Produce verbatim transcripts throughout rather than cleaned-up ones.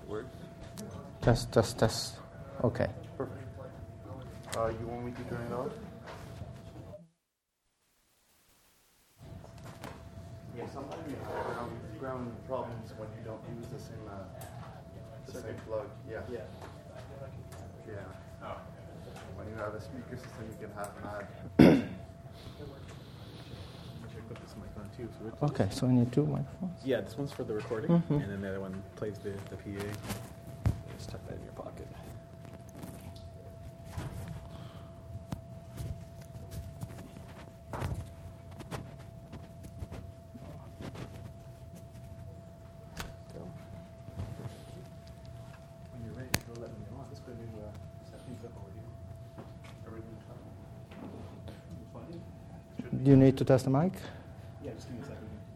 works. Test, test, test. Okay. Perfect. Uh, you want me to turn it off? Yeah, sometimes you have ground, ground problems when you don't use the same, uh, the same plug. Yeah. Yeah. Yeah. Oh. When you have a speaker system, you can have an ad. Okay, so I need two microphones? Yeah, this one's for the recording, mm-hmm. and then the other one plays the, the P A. Just tuck that in your pocket. Go. When you're ready, go let me know. Just going to uh, set things up over here. Everything's fine. Do you need to test the mic? Yeah, just give me a second.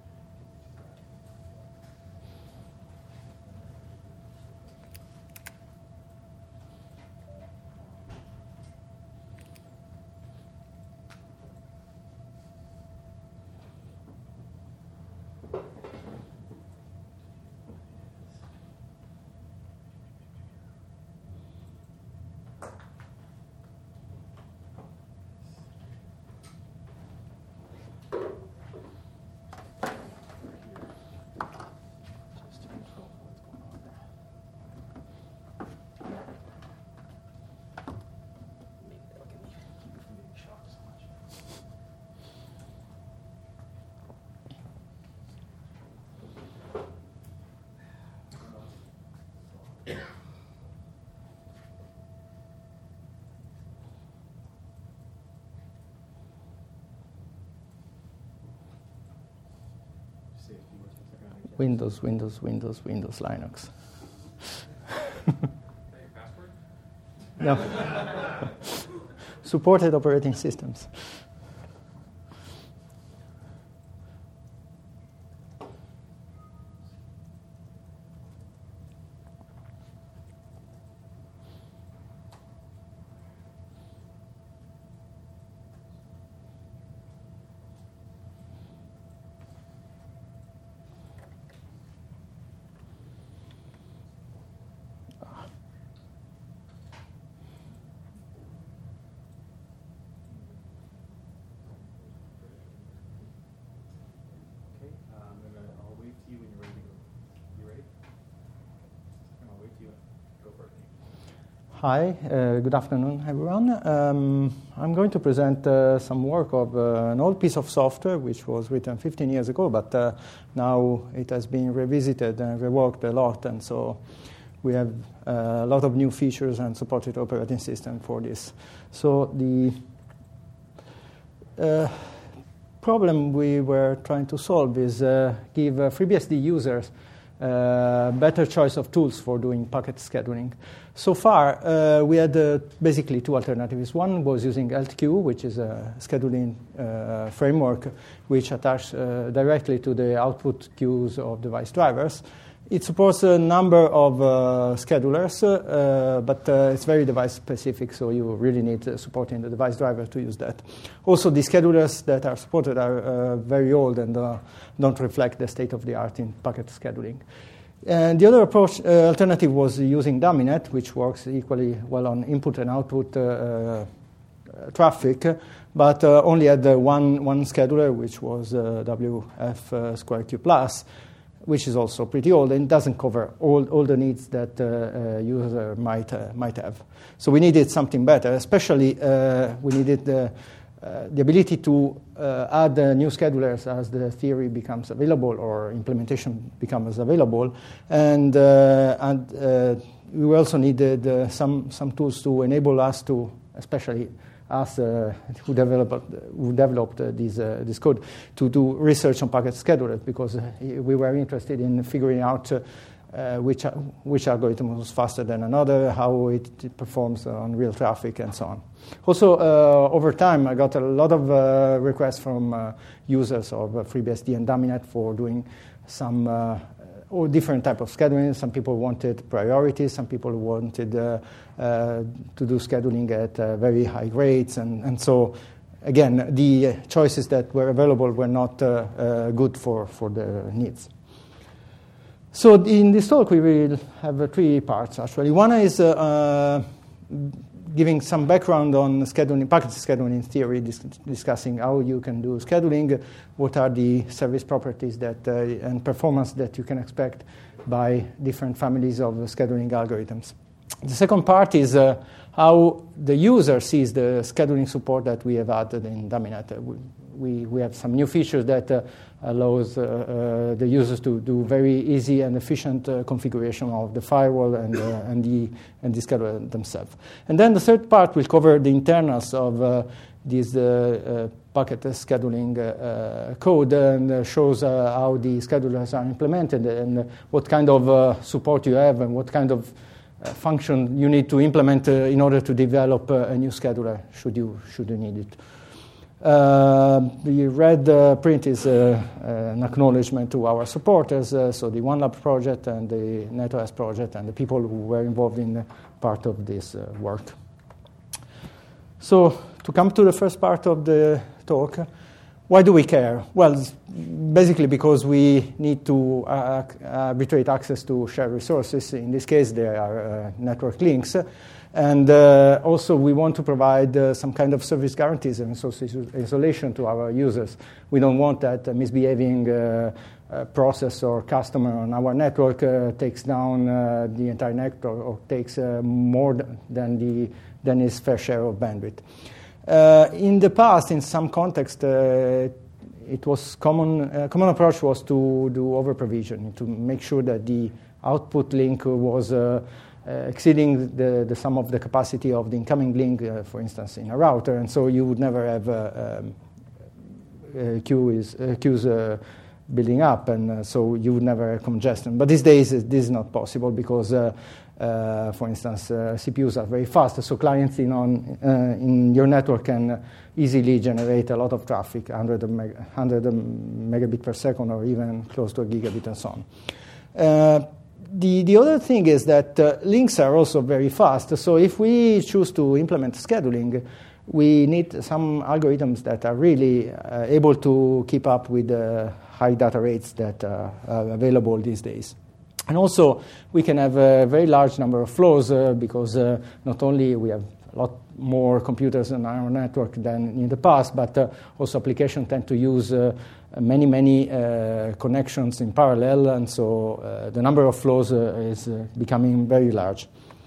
Windows, Windows, Windows, Windows, Linux. No. Supported operating systems. Hi, uh, good afternoon, everyone. Um, I'm going to present uh, some work of uh, an old piece of software which was written fifteen years ago, but uh, now it has been revisited and reworked a lot, and so we have uh, a lot of new features and supported operating system for this. So the uh, problem we were trying to solve is uh, give uh, FreeBSD users uh, better choice of tools for doing packet scheduling. So far, uh, we had uh, basically two alternatives. One was using L T Q, which is a scheduling uh, framework which attaches uh, directly to the output queues of device drivers. It supports a number of uh, schedulers, uh, but uh, it's very device-specific, so you really need uh, support in the device driver to use that. Also, the schedulers that are supported are uh, very old and uh, don't reflect the state-of-the-art in packet scheduling. And the other approach, uh, alternative was using Duminet, which works equally well on input and output uh, uh, traffic, but uh, only had uh, one, one scheduler, which was uh, W F uh, square Q plus, which is also pretty old and doesn't cover all, all the needs that uh, a user might, uh, might have. So we needed something better, especially uh, we needed the, uh, the ability to uh, add uh, new schedulers as the theory becomes available or implementation becomes available. And, uh, and uh, we also needed uh, some, some tools to enable us to, especially us uh, who developed, who developed uh, this, uh, this code, to do research on packet schedulers, because uh, we were interested in figuring out uh, uh, which, which algorithm was faster than another, how it, it performs on real traffic, and so on. Also, uh, over time, I got a lot of uh, requests from uh, users of uh, FreeBSD and Duminet for doing some uh, or different type of scheduling. Some people wanted priorities. Some people wanted uh, uh, to do scheduling at uh, very high rates. And, and so, again, the choices that were available were not uh, uh, good for, for the needs. So in this talk, we will have uh, three parts, actually. One is uh, uh, giving some background on scheduling, packet scheduling theory, dis discussing how you can do scheduling, what are the service properties that uh, and performance that you can expect by different families of scheduling algorithms. The second part is uh, how the user sees the scheduling support that we have added in Daminet. Uh, we, we have some new features that uh, allows uh, uh, the users to do very easy and efficient uh, configuration of the firewall and, uh, and, the, and the scheduler themselves. And then the third part will cover the internals of uh, this uh, uh, packet scheduling uh, code and uh, shows uh, how the schedulers are implemented and uh, what kind of uh, support you have and what kind of uh, function you need to implement uh, in order to develop uh, a new scheduler should you, should you need it. Uh, the red uh, print is uh, uh, an acknowledgement to our supporters, uh, so the OneLab project and the NetOS project and the people who were involved in uh, part of this uh, work. So to come to the first part of the talk, why do we care? Well, basically because we need to uh, arbitrate access to shared resources. In this case, they are uh, network links. And uh, also, we want to provide uh, some kind of service guarantees and isolation to our users. We don't want that uh, misbehaving uh, uh, process or customer on our network uh, takes down uh, the entire network or, or takes uh, more than, the, than its fair share of bandwidth. Uh, in the past, in some context, uh, it was common. A common approach was to do over-provisioning, to make sure that the output link was uh, Uh, exceeding the, the sum of the capacity of the incoming link, uh, for instance, in a router, and so you would never have uh, um, uh, queues, uh, queues uh, building up, and uh, so you would never have congestion. But these days, uh, this is not possible because, uh, uh, for instance, uh, C P Us are very fast, so clients in, on, uh, in your network can easily generate a lot of traffic, one hundred, meg one hundred megabit per second, or even close to a gigabit and so on. Uh, The, the other thing is that uh, links are also very fast. So if we choose to implement scheduling, we need some algorithms that are really uh, able to keep up with the high data rates that uh, are available these days. And also, we can have a very large number of flows uh, because uh, not only we have a lot more computers on our network than in the past, but uh, also applications tend to use uh, many, many uh, connections in parallel, and so uh, the number of flows uh, is uh, becoming very large.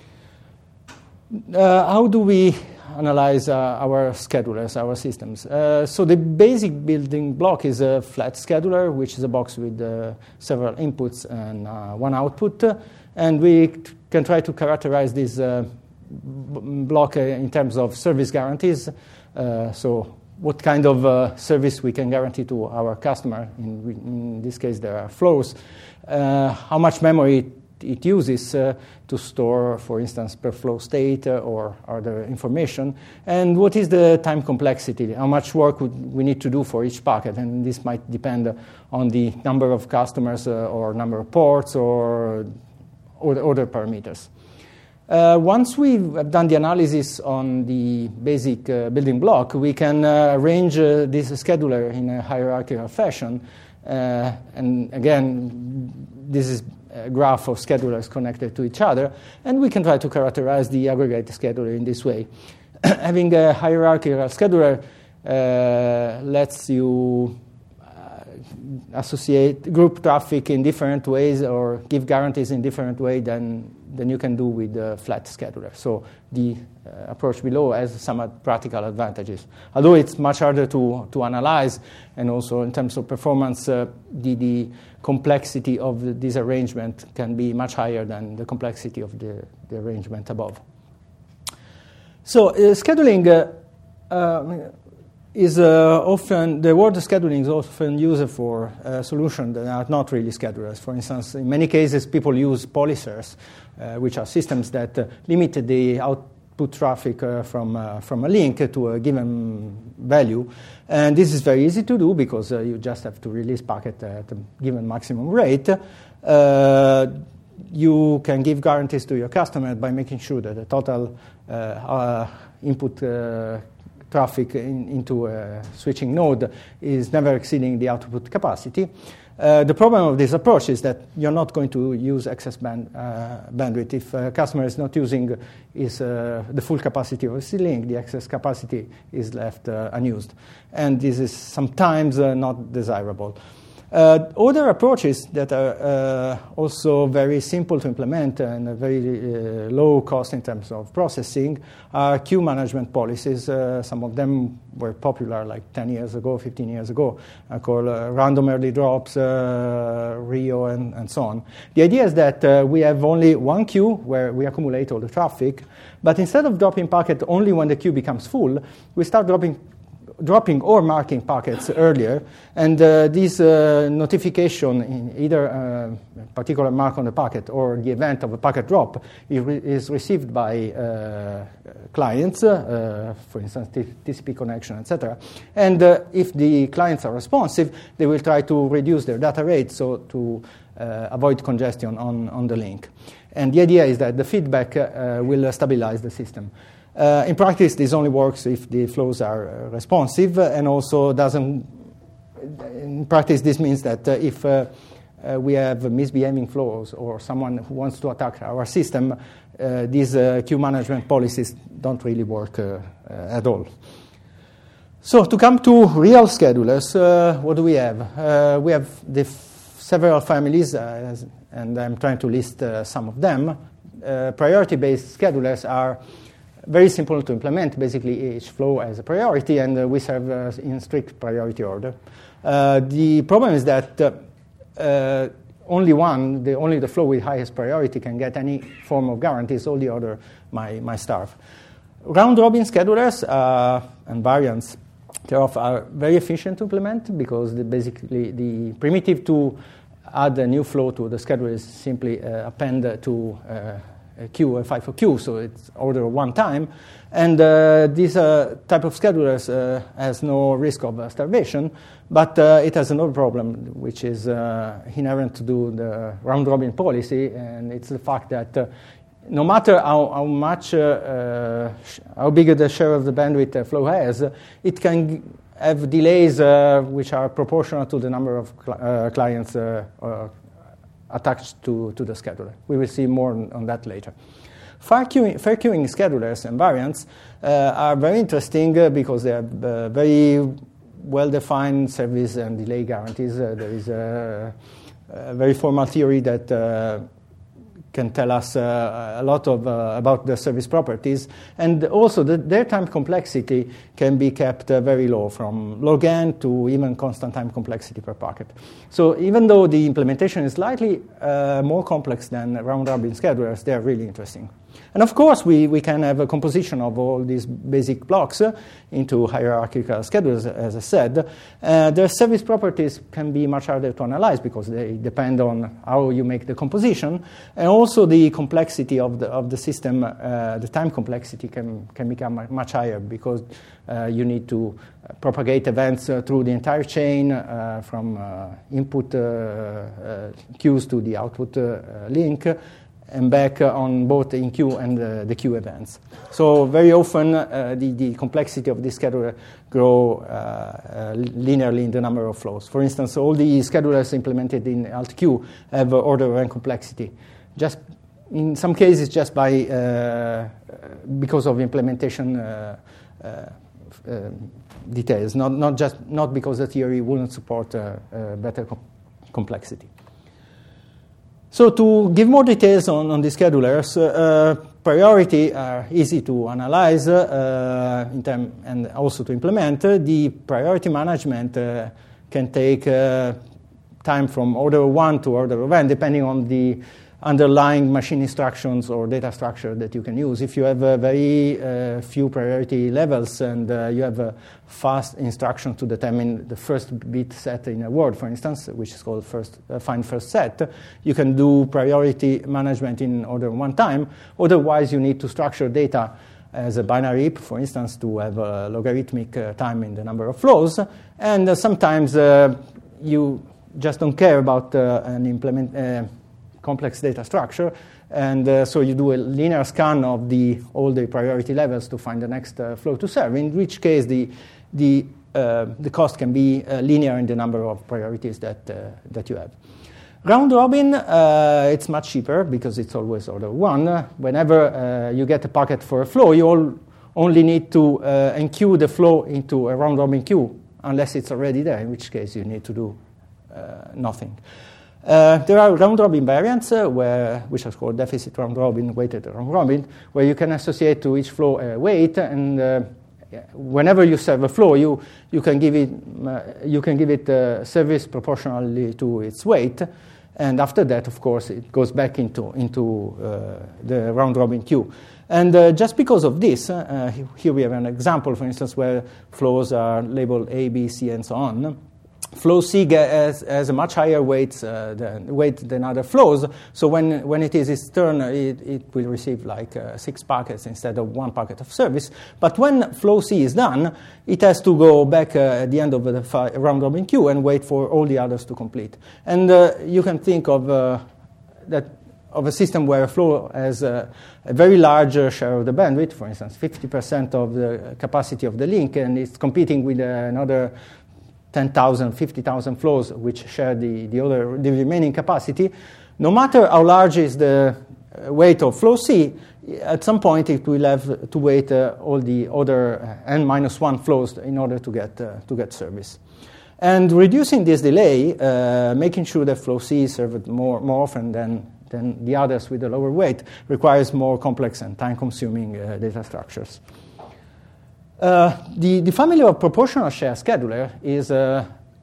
Uh, how do we analyze uh, our schedulers, our systems? Uh, so the basic building block is a flat scheduler, which is a box with uh, several inputs and uh, one output, and we can try to characterize this uh, block uh, in terms of service guarantees. Uh, so what kind of uh, service we can guarantee to our customer. In, in this case, there are flows. Uh, how much memory it, it uses uh, to store, for instance, per flow state uh, or other information. And what is the time complexity? How much work would we need to do for each packet? And this might depend on the number of customers uh, or number of ports or other parameters. Uh, once we have done the analysis on the basic uh, building block, we can uh, arrange uh, this scheduler in a hierarchical fashion. Uh, and again, this is a graph of schedulers connected to each other. And we can try to characterize the aggregate scheduler in this way. Having a hierarchical scheduler uh, lets you associate group traffic in different ways or give guarantees in different ways than, than you can do with the flat scheduler. So the uh, approach below has some practical advantages. Although it's much harder to, to analyze, and also in terms of performance, uh, the, the complexity of the, this arrangement can be much higher than the complexity of the, the arrangement above. So uh, scheduling uh, uh, is uh, often, the word scheduling is often used for uh, solutions that are not really schedulers. For instance, in many cases, people use policers, uh, which are systems that uh, limit the output traffic uh, from, uh, from a link to a given value. And this is very easy to do because uh, you just have to release packet at a given maximum rate. Uh, you can give guarantees to your customer by making sure that the total uh, uh, input uh, traffic in, into a switching node is never exceeding the output capacity. Uh, the problem of this approach is that you're not going to use excess band, uh, bandwidth. If a customer is not using is, uh, the full capacity of a C-Link, the excess capacity is left uh, unused. And this is sometimes uh, not desirable. Uh, other approaches that are uh, also very simple to implement and very uh, low cost in terms of processing are queue management policies. Uh, some of them were popular like ten years ago, fifteen years ago, uh, called uh, random early drops, uh, Rio, and, and so on. The idea is that uh, we have only one queue where we accumulate all the traffic, but instead of dropping packet only when the queue becomes full, we start dropping dropping or marking packets earlier, and uh, this uh, notification in either a particular mark on the packet or the event of a packet drop is received by uh, clients, uh, for instance, T C P connection, et cetera. And uh, if the clients are responsive, they will try to reduce their data rate so to uh, avoid congestion on, on the link. And the idea is that the feedback uh, will stabilize the system. Uh, in practice, this only works if the flows are uh, responsive, uh, and also doesn't. In practice, this means that uh, if uh, uh, we have misbehaving flows or someone who wants to attack our system, uh, these uh, queue management policies don't really work uh, uh, at all. So, to come to real schedulers, uh, what do we have? Uh, we have the f- several families, uh, and I'm trying to list uh, some of them. Uh, priority-based schedulers are very simple to implement. Basically, each flow has a priority, and uh, we serve uh, in strict priority order. Uh, the problem is that uh, uh, only one, the, only the flow with highest priority can get any form of guarantees. All the other might, might starve. Round-robin schedulers uh, and variants thereof are very efficient to implement because the, basically the primitive to add a new flow to the scheduler is simply uh, append to uh, a queue, a FIFO queue, so it's order one time. And uh, this uh, type of schedulers uh, has no risk of uh, starvation, but uh, it has another problem, which is uh, inherent to do the round-robin policy, and it's the fact that uh, no matter how, how much, uh, uh, how big the share of the bandwidth the flow has, it can have delays uh, which are proportional to the number of cl- uh, clients uh, uh, attached to, to the scheduler. We will see more on, on that later. Fair queuing, fair queuing schedulers and variants uh, are very interesting uh, because they have uh, very well-defined service and delay guarantees. Uh, there is a, a very formal theory that uh, can tell us uh, a lot of, uh, about the service properties. And also the, their time complexity can be kept uh, very low, from log n to even constant time complexity per packet. So even though the implementation is slightly uh, more complex than round-robin schedulers, they are really interesting. And of course, we, we can have a composition of all these basic blocks uh, into hierarchical schedulers, as I said. Uh, their service properties can be much harder to analyze because they depend on how you make the composition. And also the complexity of the, of the system, uh, the time complexity can, can become much higher because uh, you need to propagate events uh, through the entire chain uh, from uh, input uh, uh, queues to the output uh, link, and back uh, on both in queue and uh, the queue events. So very often uh, the, the complexity of this scheduler grow uh, uh, linearly in the number of flows. For instance, all the schedulers implemented in AltQ have uh, order n complexity. Just in some cases, just by uh, because of implementation uh, uh, uh, details, not not just not because the theory wouldn't support uh, uh, better com- complexity. So to give more details on, on the schedulers, uh, priority are easy to analyze uh, in term, and also to implement. Uh, the priority management uh, can take uh, time from order one to order of n, depending on the underlying machine instructions or data structure that you can use. If you have uh, very uh, few priority levels and uh, you have a fast instruction to determine the first bit set in a word, for instance, which is called first uh, find first set, you can do priority management in order one time. Otherwise, you need to structure data as a binary heap, for instance, to have a logarithmic uh, time in the number of flows. And uh, sometimes uh, you just don't care about uh, an implement. Uh, complex data structure, and uh, so you do a linear scan of the all the priority levels to find the next uh, flow to serve, in which case the the uh, the cost can be uh, linear in the number of priorities that, uh, that you have. Round robin, uh, it's much cheaper because it's always order one. Whenever uh, you get a packet for a flow, you all only need to uh, enqueue the flow into a round robin queue, unless it's already there, in which case you need to do uh, nothing. Uh, there are round robin variants, uh, where, which are called deficit round robin, weighted round robin, where you can associate to each flow a weight, and uh, whenever you serve a flow, you, you can give it, uh, you can give it uh, service proportionally to its weight. And after that, of course, it goes back into, into uh, the round-robin queue. And uh, just because of this, uh, here we have an example, for instance, where flows are labeled A, B, C, and so on. Flow C has, has a much higher weight, uh, than, weight than other flows, so when, when it is its turn, it, it will receive like uh, six packets instead of one packet of service. But when flow C is done, it has to go back uh, at the end of the fi- round-robin queue and wait for all the others to complete. And uh, you can think of uh, that of a system where a flow has a, a very large uh, share of the bandwidth, for instance, fifty percent of the capacity of the link, and it's competing with uh, another ten thousand, fifty thousand flows which share the, the other the remaining capacity. No matter how large is the weight of flow C, at some point it will have to wait uh, all the other n minus one flows in order to get uh, to get service. And reducing this delay, uh, making sure that flow C is served more more often than than the others with a lower weight, requires more complex and time-consuming uh, data structures. Uh, the, the family of proportional share scheduler is uh,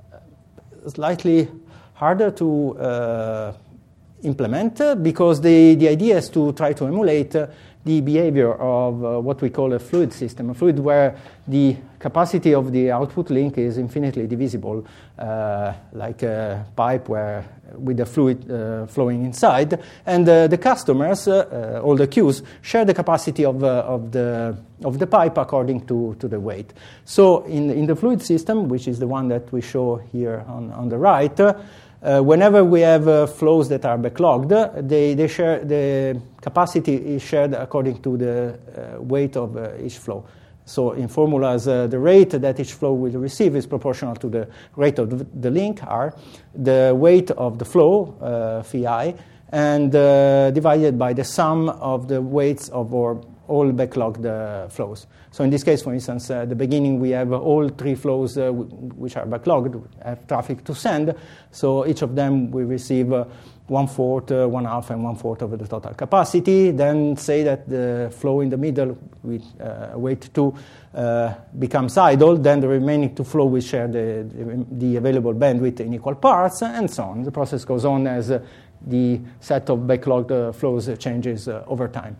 slightly harder to uh, implement uh, because the, the idea is to try to emulate uh, the behavior of uh, what we call a fluid system, a fluid where the capacity of the output link is infinitely divisible, uh, like a pipe where with the fluid uh, flowing inside, and uh, the customers, uh, uh, all the queues, share the capacity of, uh, of the of the pipe according to, to the weight. So in in the fluid system, which is the one that we show here on, on the right, uh, Uh, whenever we have uh, flows that are backlogged, they, they share the capacity is shared according to the uh, weight of uh, each flow. So in formulas, uh, the rate that each flow will receive is proportional to the rate of the, the link, R, the weight of the flow, uh, phi I, and uh, divided by the sum of the weights of our all backlogged uh, flows. So in this case, for instance, uh, at the beginning we have uh, all three flows uh, w- which are backlogged, have traffic to send. So each of them will receive uh, one-fourth, uh, one-half, and one-fourth of the total capacity. Then say that the flow in the middle with uh, weight two uh, becomes idle. Then the remaining two flows will share the, the, the available bandwidth in equal parts, and so on. The process goes on as uh, the set of backlogged uh, flows uh, changes uh, over time.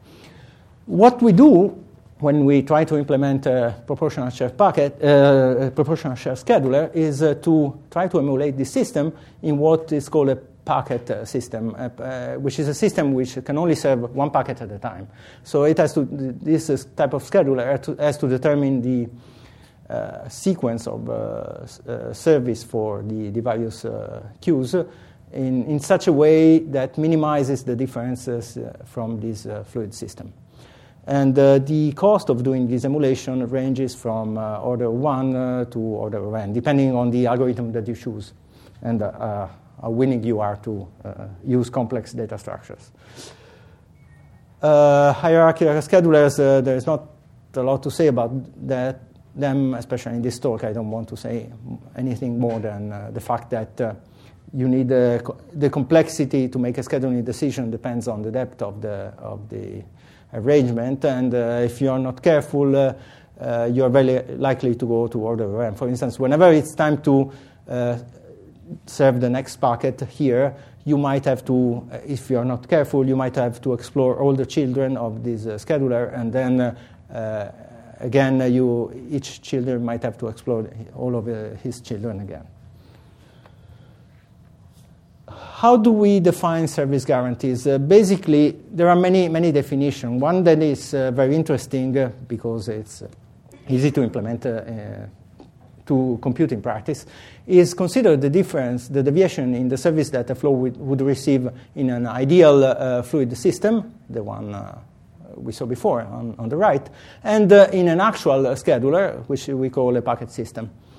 What we do when we try to implement a proportional share packet, uh, a proportional share scheduler, is uh, to try to emulate this system in what is called a packet uh, system, uh, uh, which is a system which can only serve one packet at a time. So it has to, this type of scheduler has to, has to determine the uh, sequence of uh, uh, service for the, the various uh, queues in, in such a way that minimizes the differences uh, from this uh, fluid system. And uh, the cost of doing this emulation ranges from uh, order one uh, to order n, depending on the algorithm that you choose and uh, uh, how willing you are to uh, use complex data structures. Uh, hierarchical schedulers, uh, there is not a lot to say about that, them, especially in this talk. I don't want to say anything more than uh, the fact that uh, you need uh, co- the complexity to make a scheduling decision depends on the depth of the of the arrangement, and uh, if you are not careful, uh, uh, you are very likely to go to order n. For instance, whenever it's time to uh, serve the next packet here, you might have to, uh, if you are not careful, you might have to explore all the children of this uh, scheduler, and then uh, uh, again, uh, you each children might have to explore all of uh, his children again. How do we define service guarantees? Uh, basically, there are many, many definitions. One that is uh, very interesting uh, because it's uh, easy to implement uh, uh, to compute in practice is consider the difference, the deviation in the service that a flow would, would receive in an ideal uh, fluid system, the one uh, we saw before on, on the right, and uh, in an actual uh, scheduler, which we call a packet system.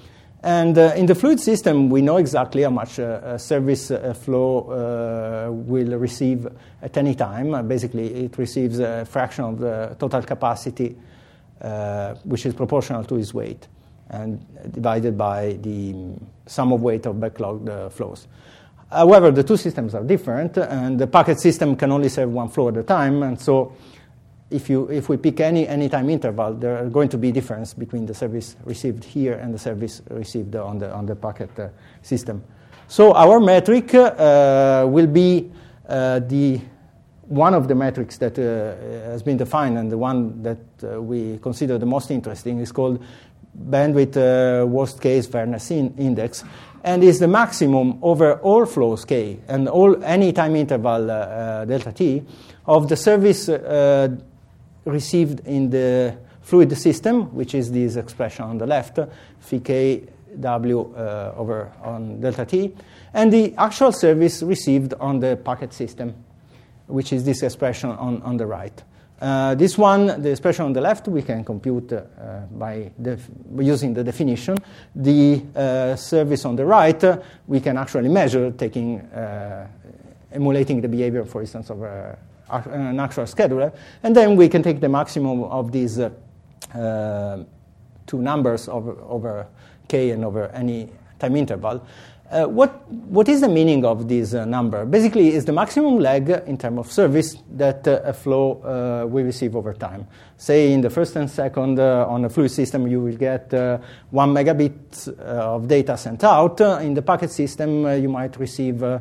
And uh, in the fluid system, we know exactly how much uh, a service uh, flow uh, will receive at any time. Uh, basically, it receives a fraction of the total capacity, uh, which is proportional to its weight, and divided by the sum of weight of backlogged uh, flows. However, the two systems are different, and the packet system can only serve one flow at a time, and so If, you, if we pick any, any time interval, there are going to be difference between the service received here and the service received on the, on the packet uh, system. So our metric uh, will be uh, the one of the metrics that uh, has been defined, and the one that uh, we consider the most interesting is called bandwidth uh, worst case fairness in index, and is the maximum over all flows k and all any time interval uh, uh, delta t of the service uh, received in the fluid system, which is this expression on the left, phi k w uh, over on delta t, and the actual service received on the packet system, which is this expression on, on the right. Uh, this one, the expression on the left, we can compute uh, by def- using the definition. The uh, service on the right, uh, we can actually measure, taking uh, emulating the behavior, for instance, of a an actual scheduler, and then we can take the maximum of these uh, uh, two numbers over, over k and over any time interval. Uh, what what is the meaning of this uh, number? Basically, is the maximum lag in terms of service that uh, a flow uh, will receive over time. Say in the first and second uh, on a fluid system, you will get uh, one megabit uh, of data sent out. Uh, in the packet system, uh, you might receive uh,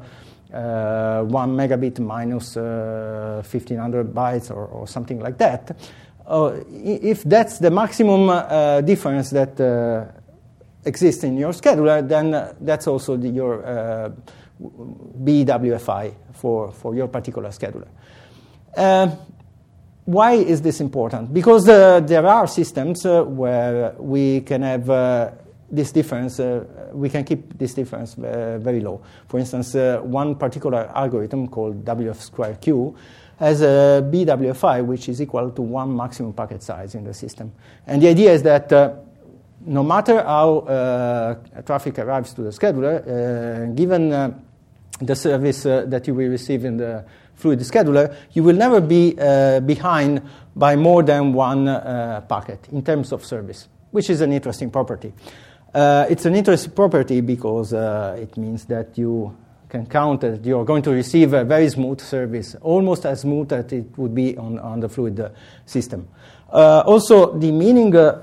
Uh, one megabit minus uh, fifteen hundred bytes or, or something like that. Uh, if that's the maximum uh, difference that uh, exists in your scheduler, then uh, that's also the, your uh, B W F I for, for your particular scheduler. Uh, why is this important? Because uh, there are systems uh, where we can have uh, this difference, uh, we can keep this difference uh, very low. For instance, uh, one particular algorithm called W F square Q has a B W F I which is equal to one maximum packet size in the system. And the idea is that uh, no matter how uh, traffic arrives to the scheduler, uh, given uh, the service uh, that you will receive in the fluid scheduler, you will never be uh, behind by more than one uh, packet in terms of service, which is an interesting property. Uh, it's an interesting property because uh, it means that you can count that you're going to receive a very smooth service, almost as smooth as it would be on, on the fluid uh, system. Uh, also, the meaning, uh,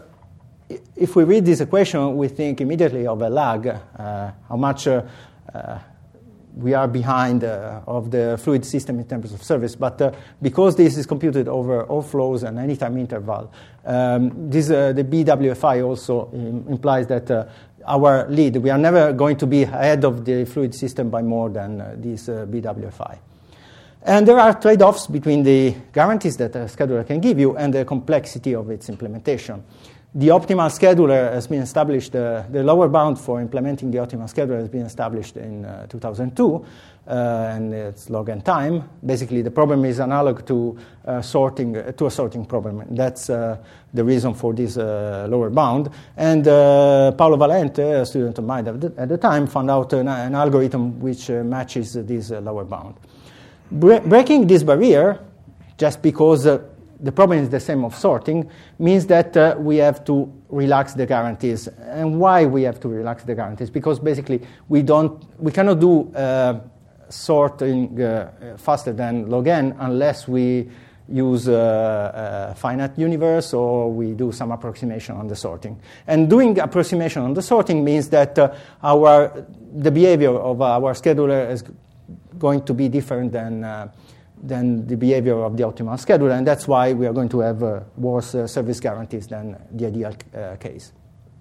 if we read this equation, we think immediately of a lag, uh, how much uh, uh, we are behind uh, of the fluid system in terms of service. But uh, because this is computed over all flows and any time interval, um, this, uh, the B W F I also im- implies that uh, our lead, we are never going to be ahead of the fluid system by more than uh, this uh, B W F I. And there are trade-offs between the guarantees that a scheduler can give you and the complexity of its implementation. The optimal scheduler has been established, uh, the lower bound for implementing the optimal scheduler has been established in uh, two thousand two, uh, and it's log n time. Basically, the problem is analog to uh, sorting, uh, to a sorting problem. That's uh, the reason for this uh, lower bound. And uh, Paolo Valente, a student of mine at the, at the time, found out an, an algorithm which uh, matches this uh, lower bound. Bre- breaking this barrier, just because uh, the problem is the same of sorting, means that uh, we have to relax the guarantees. And why we have to relax the guarantees? Because basically we don't, we cannot do uh, sorting uh, faster than log n unless we use uh, a finite universe or we do some approximation on the sorting. And doing approximation on the sorting means that uh, our the behavior of our scheduler is going to be different than uh, than the behavior of the optimal scheduler, and that's why we are going to have uh, worse uh, service guarantees than the ideal uh, case.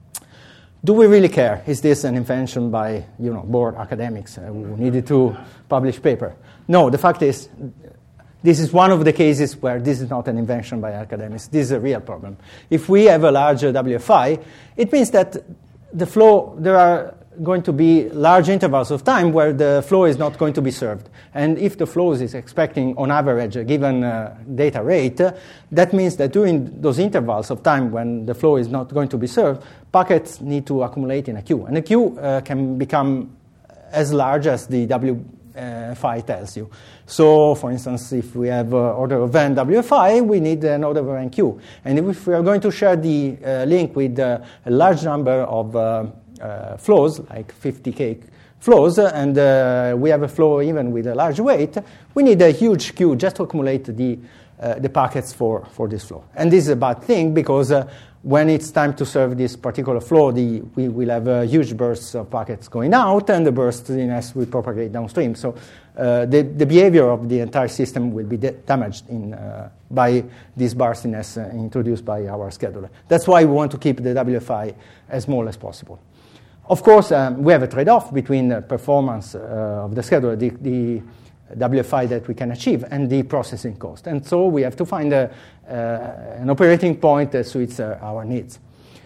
Do we really care? Is this an invention by, you know, bored academics uh, who needed to publish paper? No, the fact is, this is one of the cases where this is not an invention by academics. This is a real problem. If we have a large uh, W F I, it means that the flow, there are going to be large intervals of time where the flow is not going to be served. And if the flow is expecting, on average, a given uh, data rate, uh, that means that during those intervals of time when the flow is not going to be served, packets need to accumulate in a queue. And a queue uh, can become as large as the W F I tells you. So, for instance, if we have uh, order of n W F I, we need an order of n queue. And if we are going to share the uh, link with uh, a large number of uh, uh, flows, like fifty K flows, uh, and uh, we have a flow even with a large weight, we need a huge queue just to accumulate the, uh, the packets for, for this flow. And this is a bad thing because uh, when it's time to serve this particular flow, the, we will have uh, huge bursts of packets going out, and the bursts in S will propagate downstream. So uh, the, the behavior of the entire system will be de- damaged in, uh, by this burstiness uh, introduced by our scheduler. That's why we want to keep the W F I as small as possible. Of course, um, we have a trade-off between the performance uh, of the scheduler, the, the W F I that we can achieve, and the processing cost. And so we have to find a, uh, an operating point that suits uh, our needs.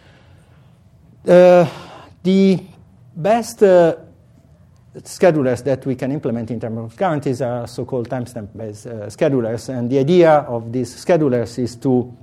Uh, the best uh, schedulers that we can implement in terms of guarantees are so-called timestamp-based uh, schedulers. And the idea of these schedulers is to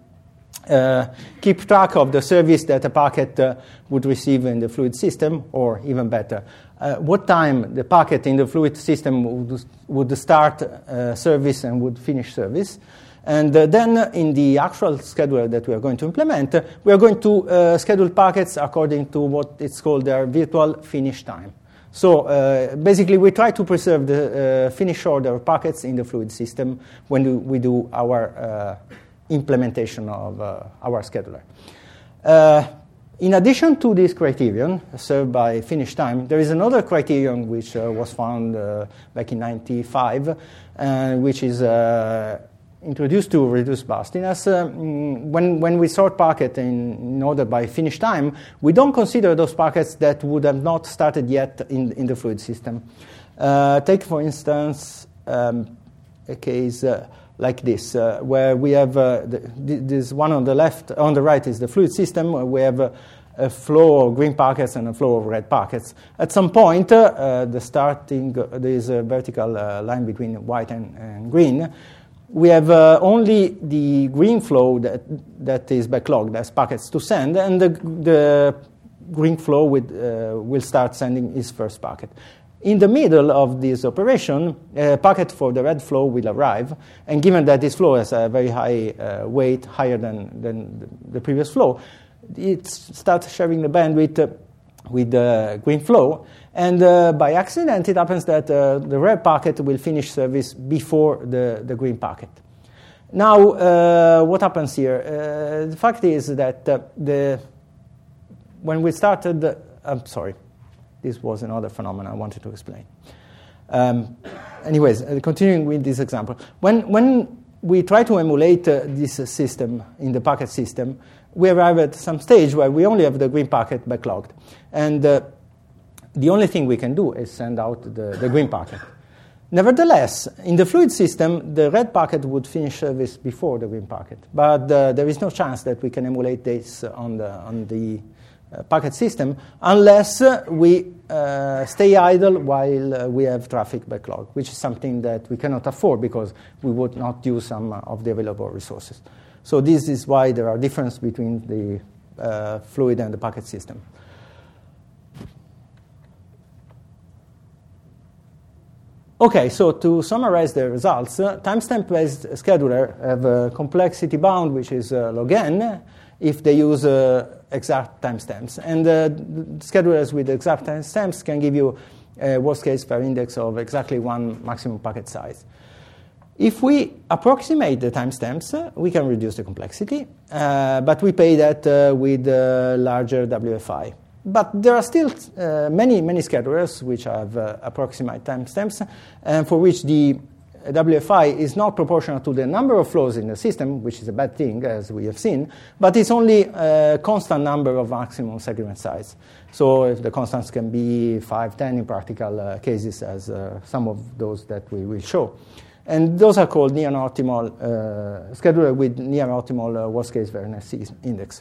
uh, keep track of the service that a packet uh, would receive in the fluid system, or even better, Uh, what time the packet in the fluid system would, would start uh, service and would finish service. And uh, then in the actual scheduler that we are going to implement, uh, we are going to uh, schedule packets according to what it's called their virtual finish time. So uh, basically we try to preserve the uh, finish order of packets in the fluid system when we, we do our uh, implementation of uh, our scheduler. Uh, In addition to this criterion, served by finish time, there is another criterion which uh, was found uh, back in ninety-five, uh, which is uh, introduced to reduce burstiness. Uh, when, when we sort packet in, in order by finish time, we don't consider those packets that would have not started yet in, in the fluid system. Uh, take, for instance, um, a case uh, like this, uh, where we have uh, the, this one on the left, on the right is the fluid system, where we have a, a flow of green packets and a flow of red packets. At some point, uh, the starting, uh, there is a vertical uh, line between white and, and green. We have uh, only the green flow that, that is backlogged as packets to send, and the, the green flow with, uh, will start sending its first packet. In the middle of this operation, a packet for the red flow will arrive, and given that this flow has a very high uh, weight, higher than, than the previous flow, it starts sharing the bandwidth uh, with the green flow, and uh, by accident it happens that uh, the red packet will finish service before the, the green packet. Now, uh, what happens here? Uh, the fact is that uh, the when we started, uh, I'm sorry, this was another phenomenon I wanted to explain. Um, anyways, uh, continuing with this example. When, when we try to emulate uh, this uh, system in the packet system, we arrive at some stage where we only have the green packet backlogged. And uh, the only thing we can do is send out the, the green packet. Nevertheless, in the fluid system, the red packet would finish service before the green packet. But uh, there is no chance that we can emulate this on the, on the Uh, packet system unless uh, we uh, stay idle while uh, we have traffic backlog, which is something that we cannot afford because we would not use some uh, of the available resources. So this is why there are differences between the uh, fluid and the packet system. Okay, so to summarize the results, uh, timestamp-based scheduler have a complexity bound, which is uh, log n, if they use uh, exact timestamps. And uh, schedulers with exact timestamps can give you a worst-case fair index of exactly one maximum packet size. If we approximate the timestamps, uh, we can reduce the complexity, uh, but we pay that uh, with uh, larger W F I. But there are still uh, many, many schedulers which have uh, approximate timestamps, and for which the W F I is not proportional to the number of flows in the system, which is a bad thing, as we have seen, but it's only a constant number of maximum segment size. So if the constants can be five, ten in practical uh, cases, as uh, some of those that we will show. And those are called near-optimal uh, scheduler with near-optimal uh, worst-case fairness index.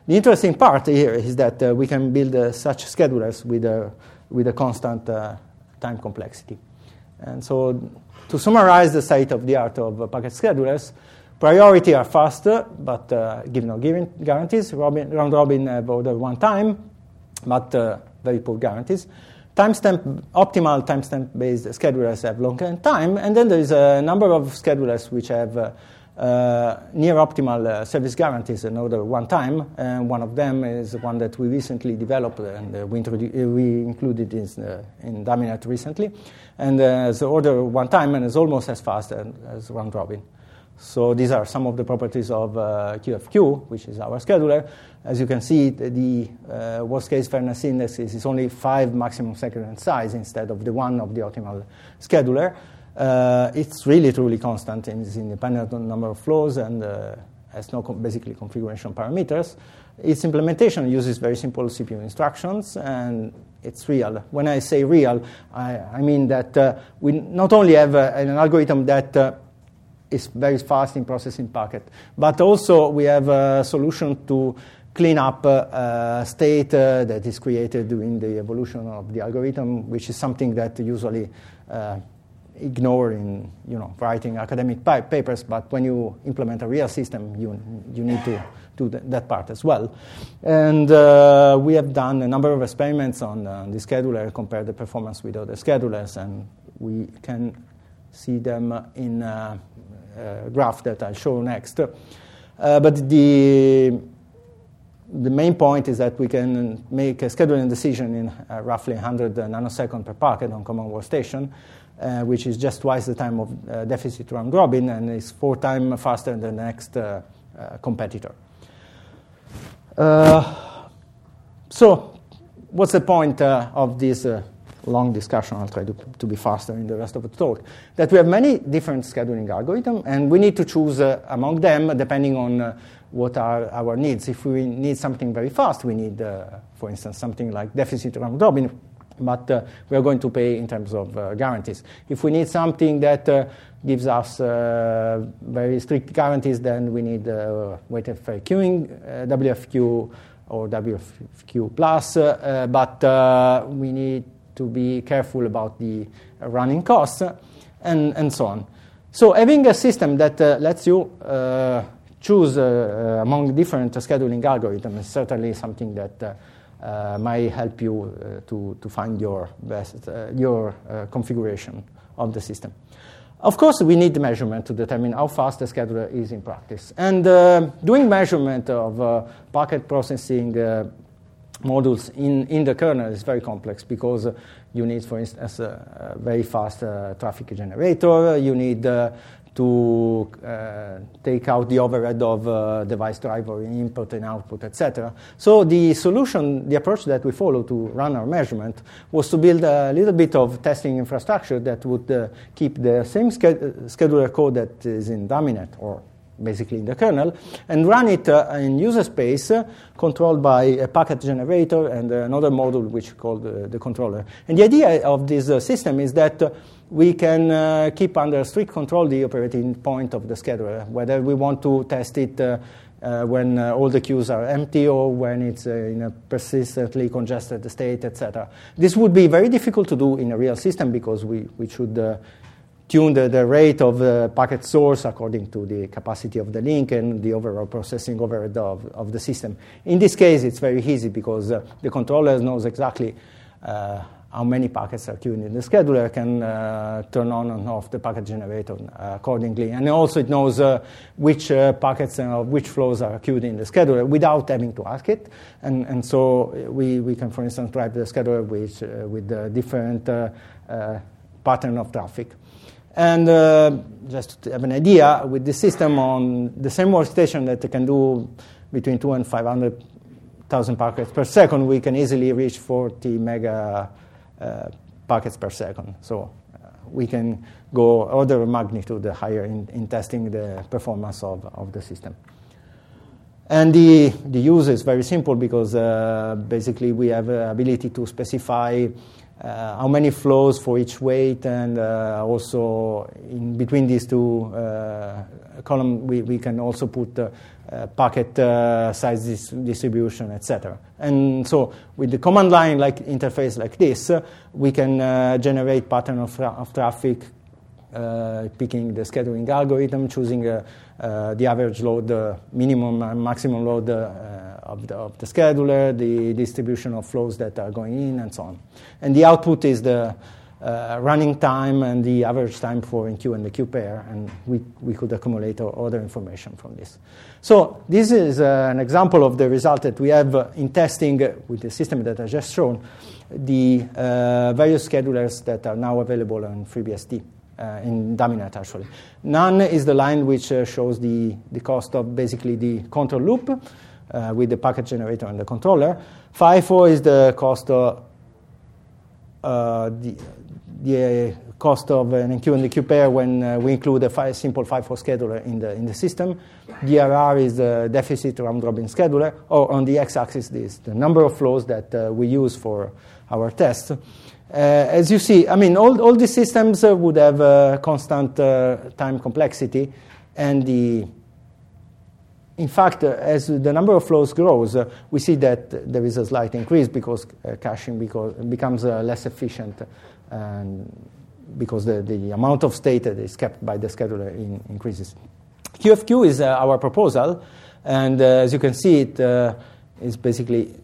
The interesting part here is that uh, we can build uh, such schedulers with a, with a constant uh, time complexity. And so to summarize the state of the art of uh, packet schedulers, priority are faster, but uh, give no guarantees. Robin, round robin have order one time, but uh, very poor guarantees. Timestamp, optimal timestamp-based schedulers have longer time, and then there is a number of schedulers which have uh, uh, near optimal uh, service guarantees in order one time, and one of them is one that we recently developed and uh, we, introdu- uh, we included in, uh, in Daminet recently, and uh, is order one time and is almost as fast as, as round robin. So these are some of the properties of uh, Q F Q, which is our scheduler. As you can see, the uh, worst-case fairness index is only five maximum second size instead of the one of the optimal scheduler. Uh, it's really truly constant and is independent on number of flows and uh, has no com- basically configuration parameters. Its implementation uses very simple C P U instructions, and it's real. When I say real, I, I mean that uh, we not only have uh, an algorithm that uh, is very fast in processing packet, but also we have a solution to clean up uh, uh, state uh, that is created during the evolution of the algorithm, which is something that usually uh, ignore in you know writing academic pa- papers. But when you implement a real system, you you need to do th- that part as well. And uh, we have done a number of experiments on uh, the scheduler, compare the performance with other schedulers, and we can see them in a, a graph that I'll show next. Uh, but the The main point is that we can make a scheduling decision in uh, roughly one hundred nanoseconds per packet on common workstation, uh, which is just twice the time of uh, deficit round robin and is four times faster than the next uh, uh, competitor. Uh, so, what's the point uh, of this uh, long discussion? I'll try to, to be faster in the rest of the talk. That we have many different scheduling algorithms, and we need to choose uh, among them depending on uh, what are our needs. If we need something very fast, we need, uh, for instance, something like deficit round robin, but uh, we are going to pay in terms of uh, guarantees. If we need something that uh, gives us uh, very strict guarantees, then we need uh, weighted fair queuing, uh, W F Q or W F Q plus, uh, but uh, we need to be careful about the running costs, uh, and, and so on. So having a system that uh, lets you uh, choose uh, uh, among different uh, scheduling algorithms is certainly something that uh, uh, might help you uh, to, to find your best, uh, your uh, configuration of the system. Of course, we need the measurement to determine how fast the scheduler is in practice. And uh, doing measurement of uh, packet processing uh, modules in, in the kernel is very complex because uh, you need, for instance, a, a very fast uh, traffic generator. You need uh, to uh, take out the overhead of uh, device driver in input and output, et cetera. So the solution, the approach that we follow to run our measurement was to build a little bit of testing infrastructure that would uh, keep the same ske- scheduler code that is in Daminet, or basically in the kernel, and run it uh, in user space uh, controlled by a packet generator and another module which is called uh, the controller. And the idea of this uh, system is that uh, we can uh, keep under strict control the operating point of the scheduler, whether we want to test it uh, uh, when uh, all the queues are empty or when it's uh, in a persistently congested state, et cetera. This would be very difficult to do in a real system because we, we should uh, tune the, the rate of the packet source according to the capacity of the link and the overall processing overhead of, of the system. In this case, it's very easy because uh, the controller knows exactly uh, how many packets are queued in the scheduler, can uh, turn on and off the packet generator uh, accordingly. And also it knows uh, which uh, packets and which flows are queued in the scheduler without having to ask it. And, and so we, we can, for instance, drive the scheduler with, uh, with a different uh, uh, pattern of traffic. And uh, just to have an idea, with this system on the same workstation that can do between two and five hundred thousand packets per second, we can easily reach forty mega uh, packets per second. So uh, we can go order of magnitude higher in, in testing the performance of, of the system. And the, the use is very simple because uh, basically we have the ability to specify uh, how many flows for each weight, and uh, also in between these two uh, columns, we, we can also put uh, uh, packet uh, size dis distribution, et cetera. And so with the command line like interface like this, uh, we can uh, generate pattern of, tra of traffic, uh, picking the scheduling algorithm, choosing uh, uh, the average load, the minimum and maximum load uh, of, the, of the scheduler, the distribution of flows that are going in, and so on. And the output is the uh, running time and the average time for enqueue and the queue pair, and we, we could accumulate other information from this. So this is uh, an example of the result that we have uh, in testing uh, with the system that I just shown, the uh, various schedulers that are now available on FreeBSD, uh, in Daminet actually. None is the line which uh, shows the, the cost of basically the control loop uh, with the packet generator and the controller. FIFO is the cost of uh, the, the cost of an enqueue and the queue pair when uh, we include a fi simple FIFO scheduler in the, in the system. D R R is the deficit round-robin scheduler, or on the x-axis is the number of flows that uh, we use for our tests. Uh, as you see, I mean, all, all these systems uh, would have uh, constant uh, time complexity, and the, in fact, uh, as the number of flows grows, uh, we see that there is a slight increase because uh, caching because becomes uh, less efficient, and because the, the amount of state that is kept by the scheduler in, increases. Q F Q is uh, our proposal, and uh, as you can see, it uh, is basically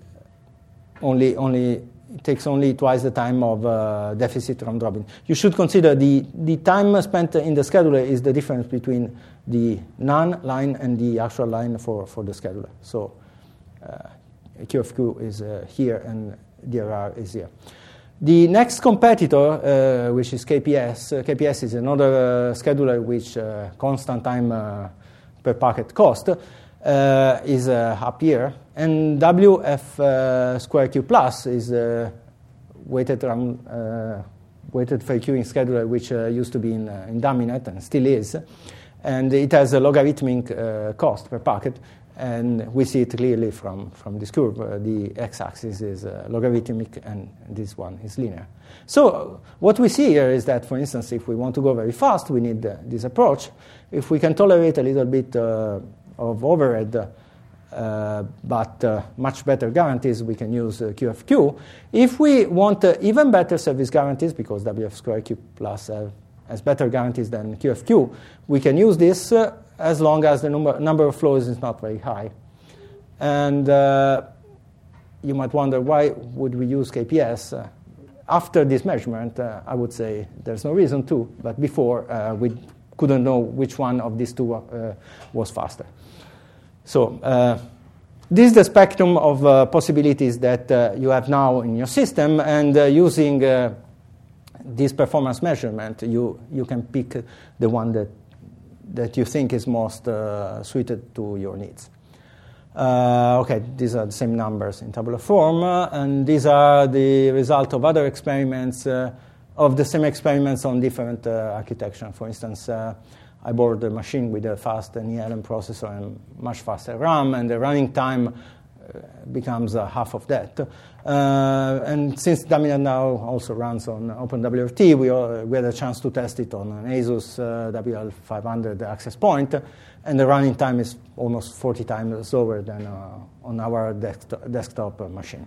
only only it takes only twice the time of uh, deficit round robin. You should consider the the time spent in the scheduler is the difference between the none line and the actual line for for the scheduler. So uh, Q F Q is uh, here and D R R is here. The next competitor, uh, which is K P S, uh, K P S is another uh, scheduler which uh, constant time uh, per packet cost, uh, is uh, up here. And W F uh, square Q plus is a weighted, um, uh, weighted fair queuing scheduler which uh, used to be in, uh, in Daminet and still is. And it has a logarithmic uh, cost per packet. And we see it clearly from, from this curve. Uh, the x-axis is uh, logarithmic, and this one is linear. So what we see here is that, for instance, if we want to go very fast, we need uh, this approach. If we can tolerate a little bit uh, of overhead, uh, but uh, much better guarantees, we can use uh, Q F Q. If we want uh, even better service guarantees, because W F square Q plus uh, has better guarantees than Q F Q, we can use this uh, as long as the number, number of flows is not very high. And uh, you might wonder, why would we use K P S? Uh, after this measurement, uh, I would say there's no reason to, but before uh, we couldn't know which one of these two uh, was faster. So uh, this is the spectrum of uh, possibilities that uh, you have now in your system, and uh, using uh, this performance measurement, you, you can pick the one that that you think is most uh, suited to your needs. Uh, okay, these are the same numbers in tabular form, uh, and these are the result of other experiments, uh, of the same experiments on different uh, architecture. For instance, uh, I bored a machine with a fast N E L M processor and much faster RAM, and the running time uh, becomes uh, half of that. Uh, and since Daminet now also runs on OpenWRT, we, uh, we had a chance to test it on an ASUS uh, W L five hundred access point, and the running time is almost forty times slower than uh, on our desktop, desktop uh, machine.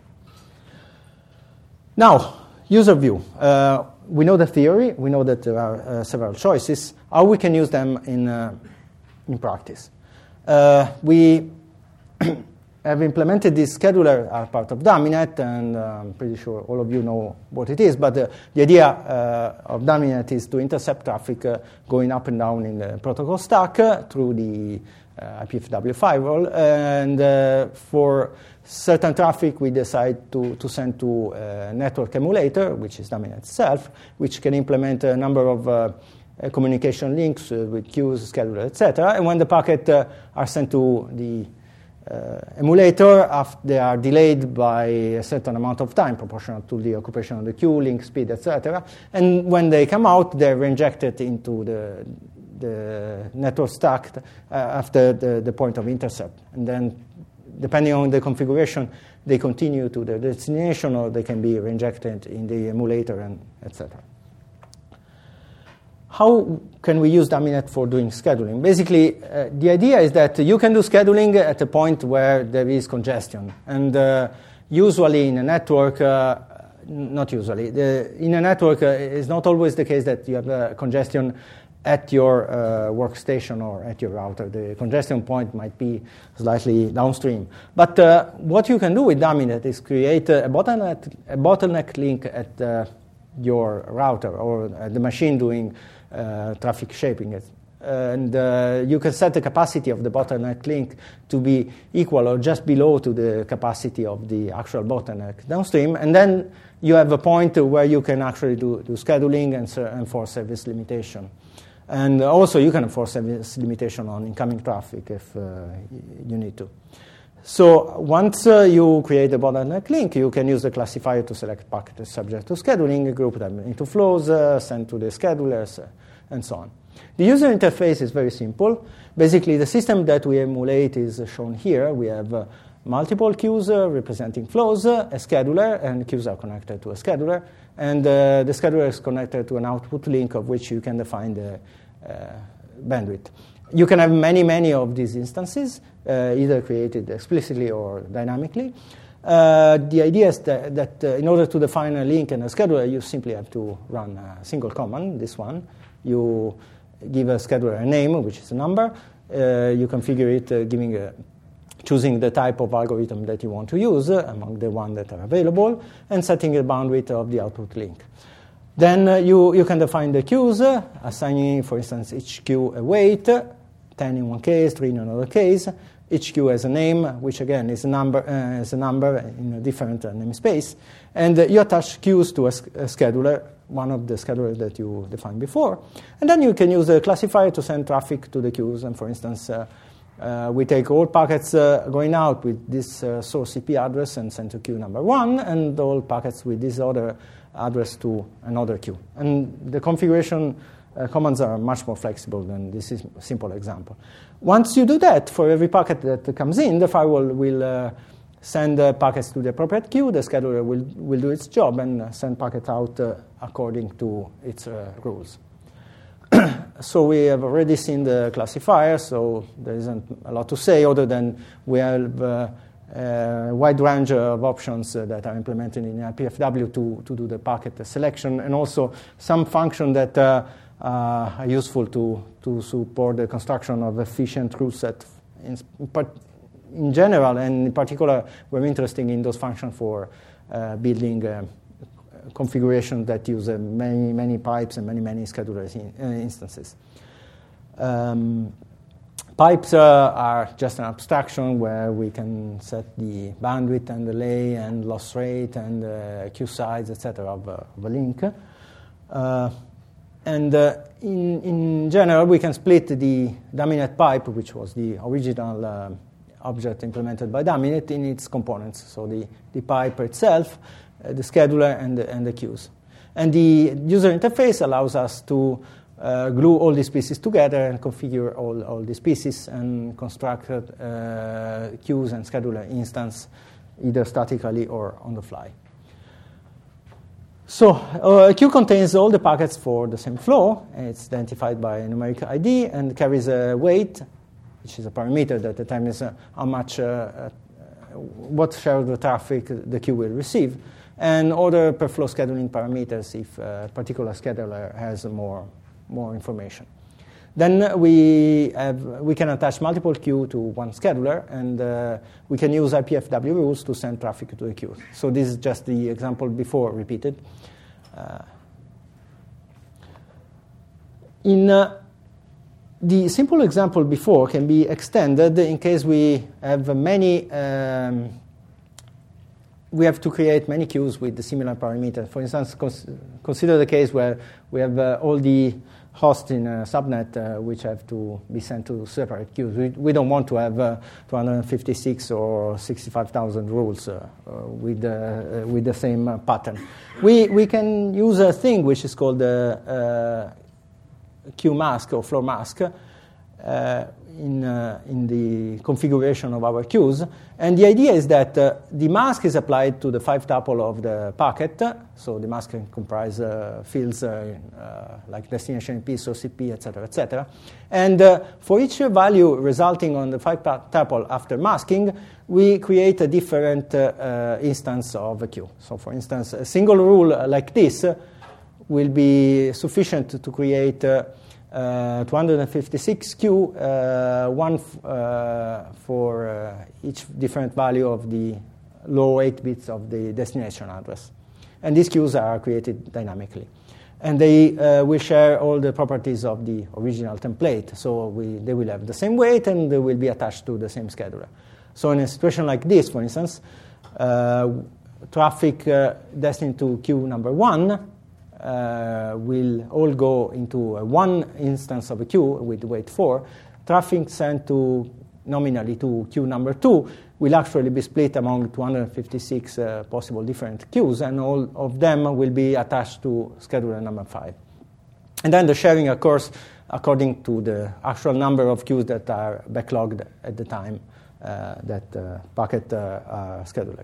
Now, user view. Uh, we know the theory. We know that there are uh, several choices. How we can use them in, uh, in practice. Uh, we have implemented this scheduler as part of Daminet, and uh, I'm pretty sure all of you know what it is, but uh, the idea uh, of Daminet is to intercept traffic uh, going up and down in the protocol stack uh, through the uh, I P F W firewall, and uh, for certain traffic we decide to, to send to a network emulator, which is Daminet itself, which can implement a number of uh, uh, communication links uh, with queues, scheduler, et cetera, and when the packets uh, are sent to the Uh, emulator, after they are delayed by a certain amount of time, proportional to the occupation of the queue, link speed, et cetera. And when they come out, they're injected into the, the network stack uh, after the, the point of intercept. And then depending on the configuration, they continue to the destination or they can be reinjected in the emulator, and et cetera. How can we use Daminet for doing scheduling? Basically, uh, the idea is that you can do scheduling at a point where there is congestion. And uh, usually in a network, uh, not usually, the, in a network, uh, it's not always the case that you have uh, congestion at your uh, workstation or at your router. The congestion point might be slightly downstream. But uh, what you can do with Daminet is create a bottleneck, a bottleneck link at uh, your router or at the machine doing uh, traffic shaping. It. And uh, you can set the capacity of the bottleneck link to be equal or just below to the capacity of the actual bottleneck downstream. And then you have a point where you can actually do, do scheduling and enforce service limitation. And also, you can enforce service limitation on incoming traffic if uh, you need to. So once uh, you create a bottleneck link, you can use the classifier to select packets subject to scheduling, group them into flows, uh, send to the schedulers, uh, and so on. The user interface is very simple. Basically, the system that we emulate is shown here. We have uh, multiple queues uh, representing flows, uh, a scheduler, and queues are connected to a scheduler. And uh, the scheduler is connected to an output link of which you can define the uh, bandwidth. You can have many, many of these instances, uh, either created explicitly or dynamically. Uh, the idea is that, that uh, in order to define a link and a scheduler, you simply have to run a single command, this one. You give a scheduler a name, which is a number. Uh, you configure it uh, giving a, choosing the type of algorithm that you want to use uh, among the ones that are available, and setting a bandwidth of the output link. Then uh, you, you can define the queues, uh, assigning, for instance, each queue a weight, ten in one case, three in another case. Each queue has a name, which again is a number, uh, is a number in a different uh, namespace. And uh, you attach queues to a, a scheduler, one of the schedulers that you defined before. And then you can use a classifier to send traffic to the queues. And for instance, uh, uh, we take all packets uh, going out with this uh, source I P address and send to queue number one, and all packets with this other address to another queue. And the configuration uh, commands are much more flexible than this is a simple example. Once you do that, for every packet that comes in, the firewall will uh, send uh, packets to the appropriate queue. The scheduler will, will do its job and uh, send packets out uh, according to its uh, rules. So we have already seen the classifier, so there isn't a lot to say other than we have uh, a wide range of options uh, that are implemented in I P F W to, to do the packet selection, and also some function that uh, uh, are useful to, to support the construction of efficient rule set. In, in general, and in particular, we're interested in those functions for uh, building uh, configurations that use uh, many, many pipes and many, many schedulers in, uh, instances. Um, Pipes uh, are just an abstraction where we can set the bandwidth and delay and loss rate and uh, queue size, et cetera, of, uh, of a link. Uh, and uh, in, in general, we can split the Daminet pipe, which was the original uh, object implemented by Daminet, in its components. So the, the pipe itself, uh, the scheduler, and the, and the queues. And the user interface allows us to Uh, glue all these pieces together and configure all, all these pieces and construct uh, queues and scheduler instance either statically or on the fly. So uh, a queue contains all the packets for the same flow. It's identified by a numeric I D and carries a weight, which is a parameter that determines uh, how much, uh, uh, what share of the traffic the queue will receive, and other per flow scheduling parameters if a particular scheduler has more more information. Then we have, we can attach multiple queue to one scheduler, and uh, we can use I P F W rules to send traffic to the queues. So this is just the example before repeated. Uh, in uh, the simple example before can be extended in case we have many. Um, we have to create many queues with the similar parameter. For instance, cons- consider the case where we have uh, all the hosts in a subnet uh, which have to be sent to separate queues. We, we don't want to have uh, two hundred fifty-six or sixty-five thousand rules uh, uh, with, uh, with the same uh, pattern. We, we can use a thing which is called the uh, queue mask or floor mask. uh, in, uh, in the configuration of our queues. And the idea is that uh, the mask is applied to the five tuple of the packet. So the mask can comprise uh, fields uh, uh, like destination I P, source I P, et cetera, et cetera. And uh, for each value resulting on the five tuple after masking, we create a different uh, uh, instance of a queue. So for instance, a single rule like this will be sufficient to create uh, Uh, two hundred fifty-six queue, uh, one f- uh, for uh, each different value of the low eight bits of the destination address. And these queues are created dynamically. And they uh, will share all the properties of the original template. So we, they will have the same weight and they will be attached to the same scheduler. So in a situation like this, for instance, uh, traffic uh, destined to queue number one Uh, will all go into uh, one instance of a queue with weight four. Traffic sent to nominally to queue number two will actually be split among two hundred fifty-six uh, possible different queues, and all of them will be attached to scheduler number five. And then the sharing occurs according to the actual number of queues that are backlogged at the time uh, that uh, packet uh, are scheduled.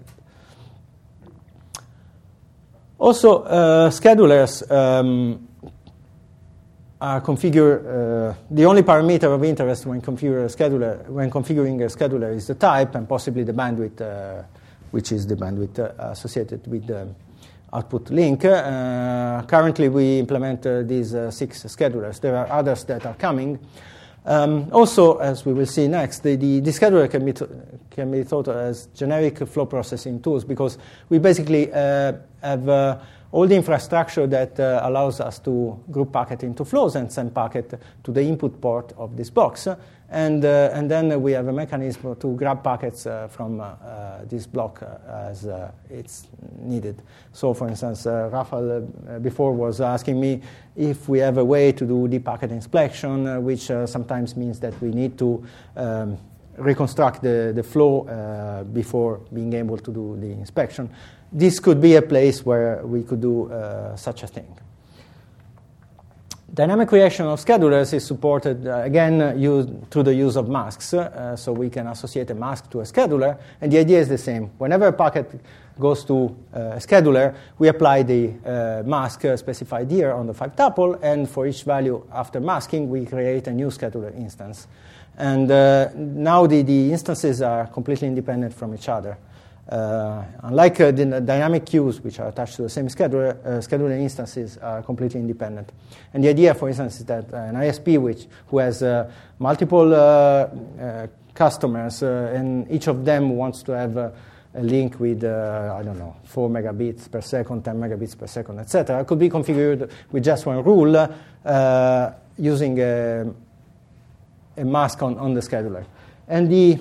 Also, uh, schedulers um, are configured. Uh, the only parameter of interest when, configure a scheduler, when configuring a scheduler is the type and possibly the bandwidth, uh, which is the bandwidth uh, associated with the output link. Uh, currently, we implement uh, these uh, six schedulers. There are others that are coming. Um, also, as we will see next, the, the, the scheduler can be, th- can be thought of as generic flow processing tools because we basically uh, have uh, all the infrastructure that uh, allows us to group packet into flows and send packet to the input port of this box. And, uh, and then we have a mechanism to grab packets uh, from uh, uh, this block uh, as uh, it's needed. So, for instance, uh, Rafael uh, before was asking me if we have a way to do deep packet inspection, uh, which uh, sometimes means that we need to um, reconstruct the, the flow uh, before being able to do the inspection. This could be a place where we could do uh, such a thing. Dynamic creation of schedulers is supported, uh, again, uh, used through the use of masks. Uh, so we can associate a mask to a scheduler, and the idea is the same. Whenever a packet goes to uh, a scheduler, we apply the uh, mask uh, specified here on the five tuple, and for each value after masking, we create a new scheduler instance. And uh, now the, the instances are completely independent from each other. Uh, unlike uh, the dynamic queues, which are attached to the same scheduler, uh, scheduler instances are completely independent. And the idea, for instance, is that uh, an I S P which who has uh, multiple uh, uh, customers, uh, and each of them wants to have uh, a link with, uh, I don't know, four megabits per second, ten megabits per second, et cetera, could be configured with just one rule uh, using a, a mask on, on the scheduler. And the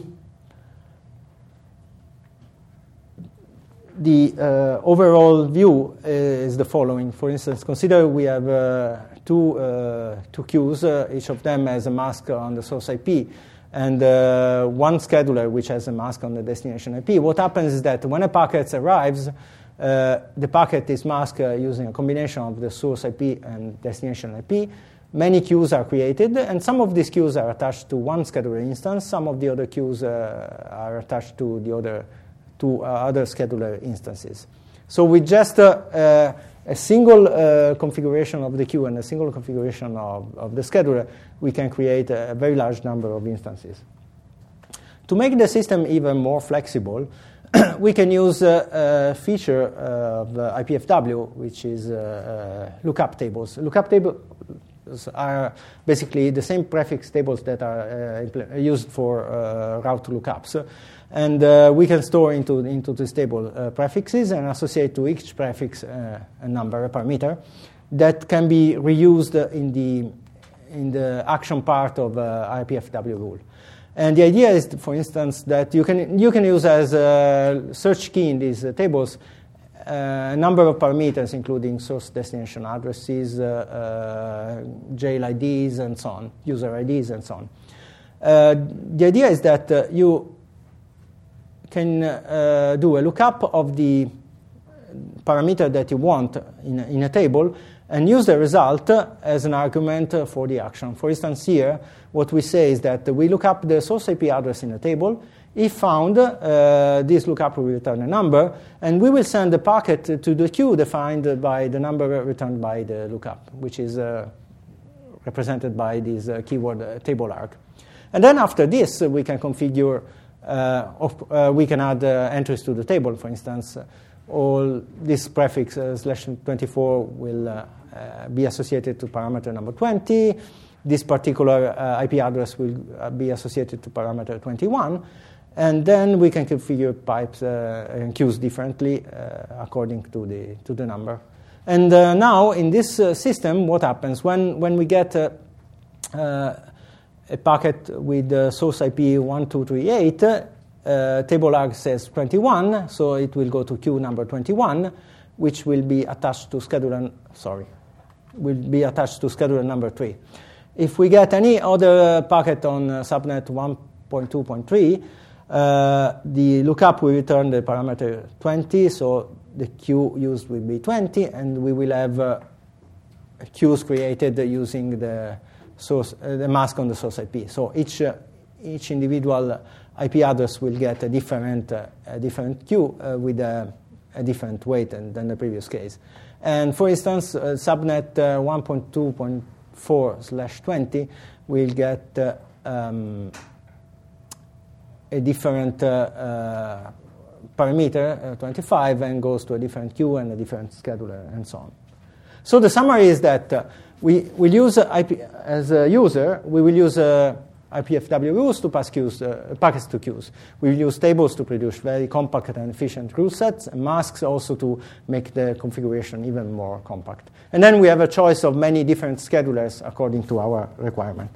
The uh, overall view is the following. For instance, consider we have uh, two, uh, two queues, uh, each of them has a mask on the source I P, and uh, one scheduler which has a mask on the destination I P. What happens is that when a packet arrives, uh, the packet is masked uh, using a combination of the source I P and destination I P. Many queues are created, and some of these queues are attached to one scheduler instance. Some of the other queues uh, are attached to the other to uh, other scheduler instances. So with just uh, uh, a single uh, configuration of the queue and a single configuration of, of the scheduler, we can create a, a very large number of instances. To make the system even more flexible, we can use uh, a feature of uh, I P F W, which is uh, uh, lookup tables. Lookup tables are basically the same prefix tables that are uh, impl- used for uh, route lookups. And uh, we can store into, into this table uh, prefixes and associate to each prefix uh, a number, a parameter, that can be reused in the, in the action part of uh, I P F W rule. And the idea is, for instance, that you can, you can use as a search key in these uh, tables uh, a number of parameters, including source destination addresses, uh, uh, jail I Ds, and so on, user I Ds, and so on. Uh, the idea is that uh, you can uh, do a lookup of the parameter that you want in a, in a table, and use the result as an argument for the action. For instance, here, what we say is that we look up the source I P address in a table. If found, uh, this lookup will return a number, and we will send the packet to the queue defined by the number returned by the lookup, which is uh, represented by this uh, keyword uh, table arg. And then after this, uh, we can configure, uh, of, uh, we can add uh, entries to the table. For instance, uh, all this prefix uh, slash twenty-four will uh, uh, be associated to parameter number twenty. This particular uh, I P address will uh, be associated to parameter twenty-one. And then we can configure pipes uh, and queues differently uh, according to the to the number. And uh, now in this uh, system, what happens when when we get uh, uh, a packet with uh, source I P one two three eight, uh, table arg says twenty-one, so it will go to queue number twenty-one, which will be attached to scheduler. Sorry, will be attached to scheduler number three. If we get any other packet on uh, subnet one point two point three. Uh, the lookup will return the parameter twenty, so the queue used will be twenty, and we will have uh, queues created using the source, uh, the mask on the source I P. So each uh, each individual I P address will get a different uh, a different queue uh, with a, a different weight than, than the previous case. And for instance, uh, subnet uh, one point two point four slash twenty will get uh, um, a different uh, uh, parameter, uh, twenty-five, and goes to a different queue and a different scheduler, and so on. So the summary is that uh, we will use uh, I P, as a user, we will use uh, I P F W rules to pass queues, uh, packets to queues. We will use tables to produce very compact and efficient rule sets, and masks also to make the configuration even more compact. And then we have a choice of many different schedulers according to our requirement.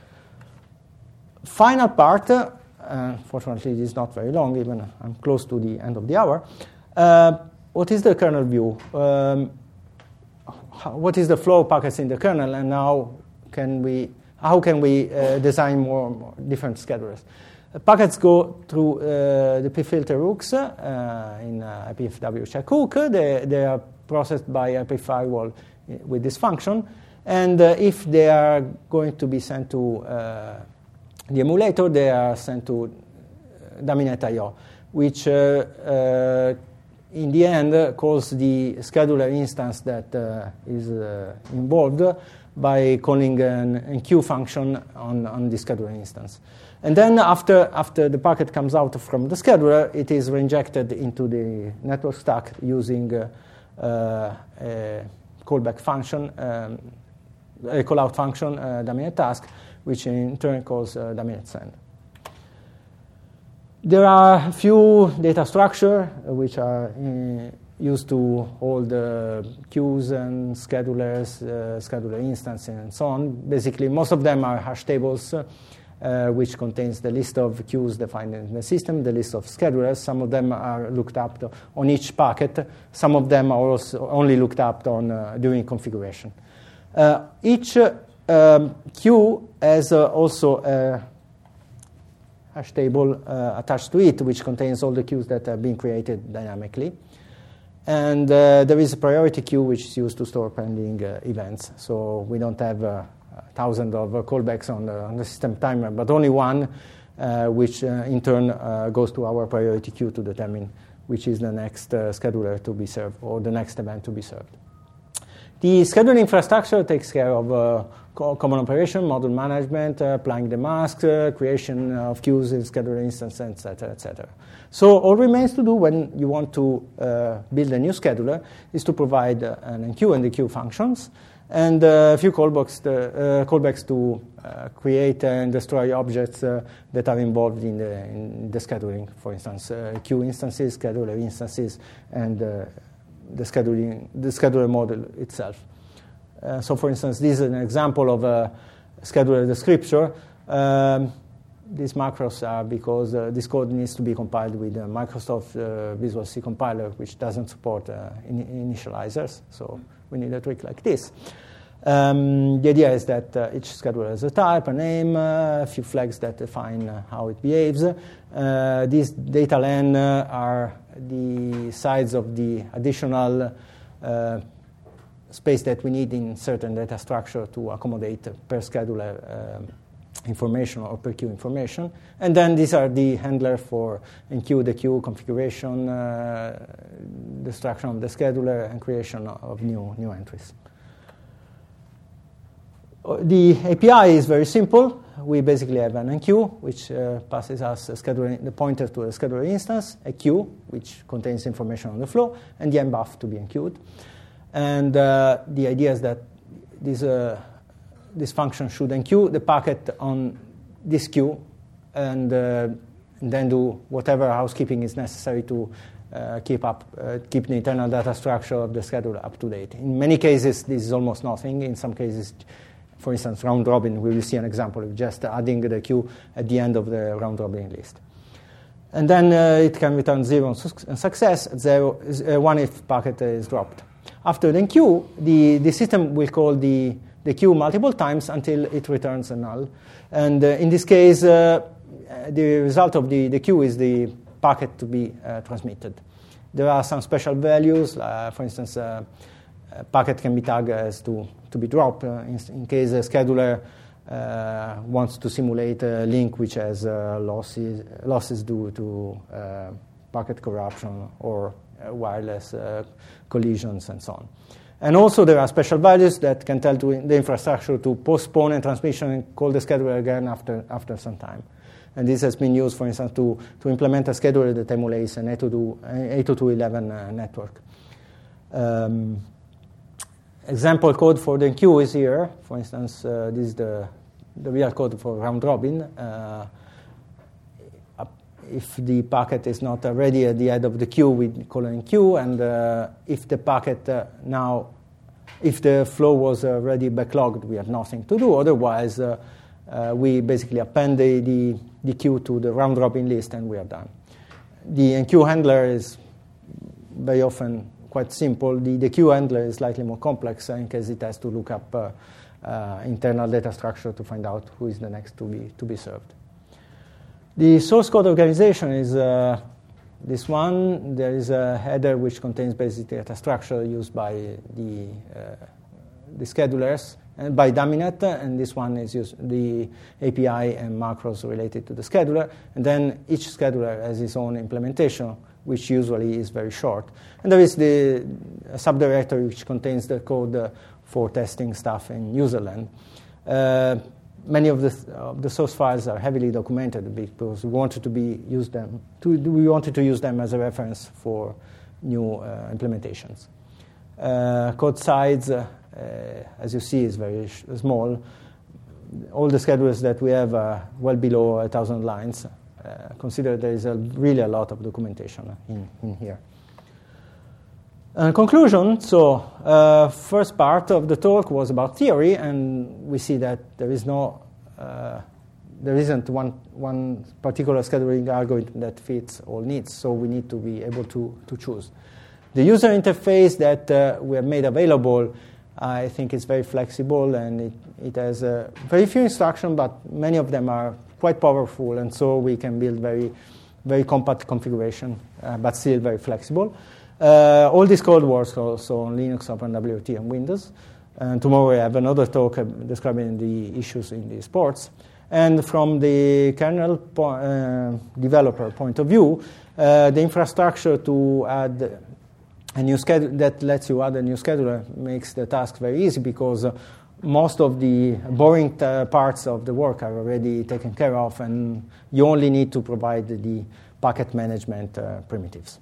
Final part, uh, Uh, fortunately, it is not very long, even I'm close to the end of the hour. Uh, what is the kernel view? Um, how, what is the flow of packets in the kernel, and how can we, how can we uh, design more, more different schedulers? Uh, packets go through uh, the pfilter hooks uh, in uh, I P F W check hook. They, they are processed by I P firewall with this function, and uh, if they are going to be sent to uh, the emulator, they are sent to Daminet I O, which uh, uh, in the end uh, calls the scheduler instance that uh, is uh, involved by calling an, an queue function on, on the scheduler instance. And then after, after the packet comes out from the scheduler, it is reinjected into the network stack using uh, uh, a callback function, um, a callout function, uh, Daminet task, which in turn calls uh, Daminet send. There are a few data structure uh, which are uh, used to hold uh, queues and schedulers, uh, scheduler instance, and so on. Basically, most of them are hash tables, uh, which contains the list of queues defined in the system, the list of schedulers. Some of them are looked up to, on each packet. Some of them are also only looked up on uh, during configuration. Uh, each uh, Um, queue has uh, also a hash table uh, attached to it, which contains all the queues that have been created dynamically. And uh, there is a priority queue, which is used to store pending uh, events. So we don't have uh, thousands of uh, callbacks on the, on the system timer, but only one, uh, which uh, in turn uh, goes to our priority queue to determine which is the next uh, scheduler to be served, or the next event to be served. The scheduling infrastructure takes care of uh, common operation, module management, uh, applying the masks, uh, creation of queues in scheduler instance, et cetera, et cetera. So all remains to do when you want to uh, build a new scheduler is to provide uh, an enqueue and dequeue functions, and uh, a few callbacks to, uh, callbacks to uh, create and destroy objects uh, that are involved in the, in the scheduling. For instance, uh, queue instances, scheduler instances, and uh, the scheduling, the scheduler model itself. Uh, so, for instance, this is an example of a scheduler descriptor. Um, these macros are because uh, this code needs to be compiled with uh, Microsoft uh, Visual C compiler, which doesn't support uh, in- initializers. So we need a trick like this. Um, the idea is that uh, each scheduler has a type, a name, uh, a few flags that define uh, how it behaves. Uh, these data len uh, are the size of the additional uh, space that we need in certain data structure to accommodate per scheduler um, information or per queue information. And then these are the handler for enqueue, dequeue, configuration, uh, destruction of the scheduler, and creation of new, new entries. The A P I is very simple. We basically have an enqueue, which uh, passes us a scheduler, the pointer to a scheduler instance, a queue, which contains information on the flow, and the mbuff to be enqueued. And uh, the idea is that this, uh, this function should enqueue the packet on this queue and, uh, and then do whatever housekeeping is necessary to uh, keep up, uh, keep the internal data structure of the scheduler up to date. In many cases, this is almost nothing. In some cases, for instance, round robin, we will see an example of just adding the queue at the end of the round robin list. And then uh, it can return zero on su- success, zero, uh, one if packet is dropped. After the queue, the, the system will call the, the queue multiple times until it returns a null. And uh, in this case, uh, the result of the, the queue is the packet to be uh, transmitted. There are some special values. Uh, for instance, uh, a packet can be tagged as to, to be dropped uh, in, in case a scheduler uh, wants to simulate a link which has uh, losses, losses due to uh, packet corruption or uh, wireless uh, collisions and so on. And also there are special values that can tell to the infrastructure to postpone a transmission and call the scheduler again after, after some time. And this has been used, for instance, to, to implement a scheduler that emulates an eight oh two dot eleven uh, network. Um, example code for the queue is here. For instance, uh, this is the, the real code for round robin. Uh, if the packet is not ready at the end of the queue, we call an queue. And uh, if the packet uh, now, if the flow was already backlogged, we have nothing to do. Otherwise, uh, uh, we basically append the, the, the queue to the round robin list, and we are done. The enqueue handler is very often quite simple. The, the queue handler is slightly more complex in case it has to look up uh, uh, internal data structure to find out who is the next to be to be served. The source code organization is uh, this one. There is a header which contains basic data structure used by the uh, the schedulers and by Daminet, and this one is used the A P I and macros related to the scheduler. And then each scheduler has its own implementation, which usually is very short. And there is the a subdirectory which contains the code uh, for testing stuff in userland. Uh, Many of the, of the source files are heavily documented because we wanted to be use them. To, we wanted to use them as a reference for new uh, implementations. Uh, code size, uh, uh, as you see, is very sh- small. All the schedulers that we have are well below a thousand lines. Uh, consider there is a, really a lot of documentation in, in here. Uh, conclusion, so uh, first part of the talk was about theory, and we see that there is no, uh, there isn't one, one particular scheduling algorithm that fits all needs, so we need to be able to, to choose. The user interface that uh, we have made available, I think is very flexible, and it, it has uh, very few instructions, but many of them are quite powerful, and so we can build very, very compact configuration, uh, but still very flexible. Uh, all this code works also on Linux, OpenWRT, and Windows. And tomorrow I have another talk uh, describing the issues in the ports. And from the kernel po- uh, developer point of view, uh, the infrastructure to add a new schedule that lets you add a new scheduler makes the task very easy because uh, most of the boring t- parts of the work are already taken care of, and you only need to provide the packet management uh, primitives.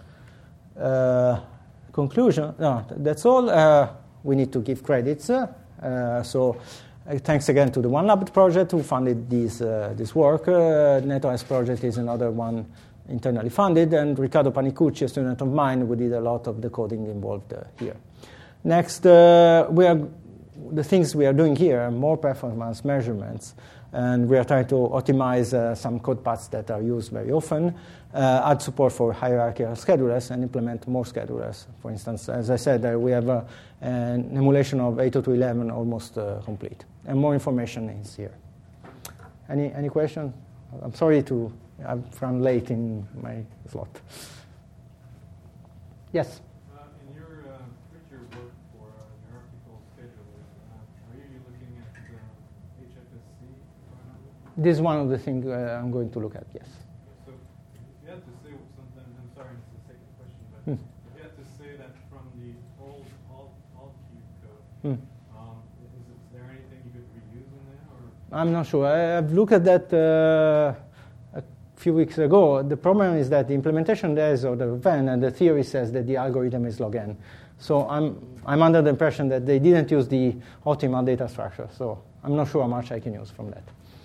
Uh, conclusion, no, that's all. Uh, we need to give credits. Uh, so uh, thanks again to the OneLab project who funded this, uh, this work. Uh, NetOS project is another one internally funded, and Riccardo Panicucci, a student of mine, who did a lot of the coding involved uh, here. Next, uh, we are, the things we are doing here are more performance measurements, and we are trying to optimize uh, some code paths that are used very often, uh, add support for hierarchical schedulers, and implement more schedulers. For instance, as I said, uh, we have uh, an emulation of eight oh two dot eleven almost uh, complete. And more information is here. Any any question? I'm sorry to, I've run late in my slot. Yes? Uh, in your uh, future work for uh, This is one of the things uh, I'm going to look at, yes. So if you had to say something, I'm sorry, it's the second question, but Hmm. if you had to say that from the old alt, alt-cube code, Hmm. um, is, is there anything you could reuse in there? Or? I'm not sure. I, I've looked at that uh, a few weeks ago. The problem is that the implementation there is of the Venn, and the theory says that the algorithm is log n. So I'm, I'm under the impression that they didn't use the optimal data structure. So I'm not sure how much I can use from that.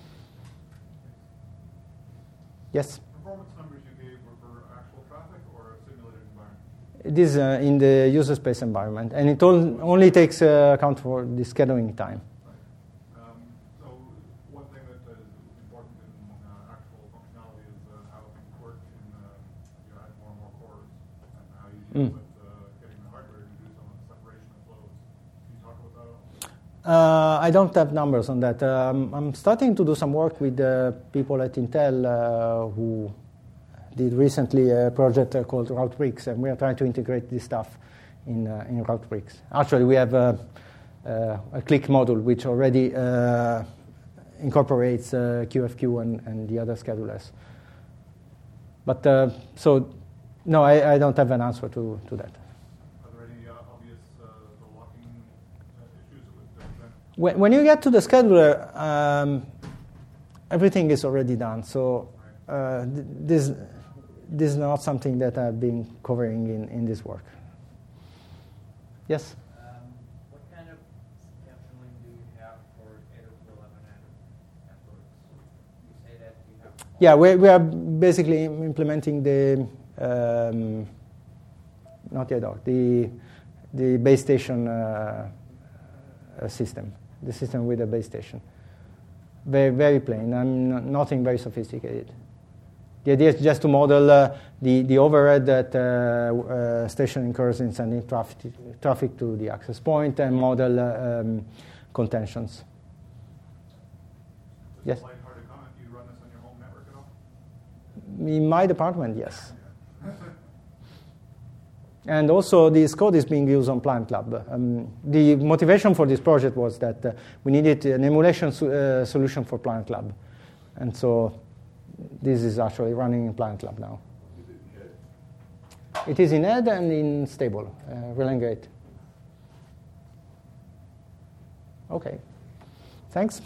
Yes? Performance numbers you gave were for actual traffic or a simulated environment? It is uh, in the user space environment, and it all, only takes uh, account for the scheduling time. Right. Um, so one thing that uh, is important in uh, actual functionality is uh, how things work in uh, you add more and more cores, and how you deal Mm. with uh, getting the hardware to do some of the separation of flows. Can you talk about that at all? Uh, I don't have numbers on that. Um, I'm starting to do some work with uh, people at Intel uh, who did recently a project uh, called RouteBricks, and we are trying to integrate this stuff in, uh, in RouteBricks. Actually, we have uh, uh, a click module which already uh, incorporates uh, Q F Q and, and the other schedulers. But uh, so, no, I, I don't have an answer to, to that. Are there any uh, obvious uh, the locking uh, issues with different? When, when you get to the scheduler, um, everything is already done. So uh, th- this, this is not something that I've been covering in, in this work. Yes? Um, what kind of scheduling do you have for eight oh two eleven networks? You say that you have... Yeah, we, we are basically im- implementing the, um, not yet, the, the base station uh, uh, system, the system with a base station. Very, very plain, and n- nothing very sophisticated. The idea is just to model uh, the, the overhead that uh, uh, station incurs in sending traffic, traffic to the access point, and model uh, um, contentions. Just Yes? a lighthearted comment. Do you run this on your home network at all? In my department, yes. And also, this code is being used on Planet Lab. Um, the motivation for this project was that uh, we needed an emulation so, uh, solution for Planet Lab. And so this is actually running in Planet Lab now. It is in Ed and in stable, uh, Relay Gate. Okay. Thanks.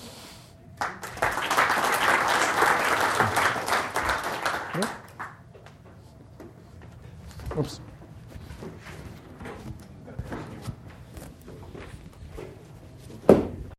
Oops.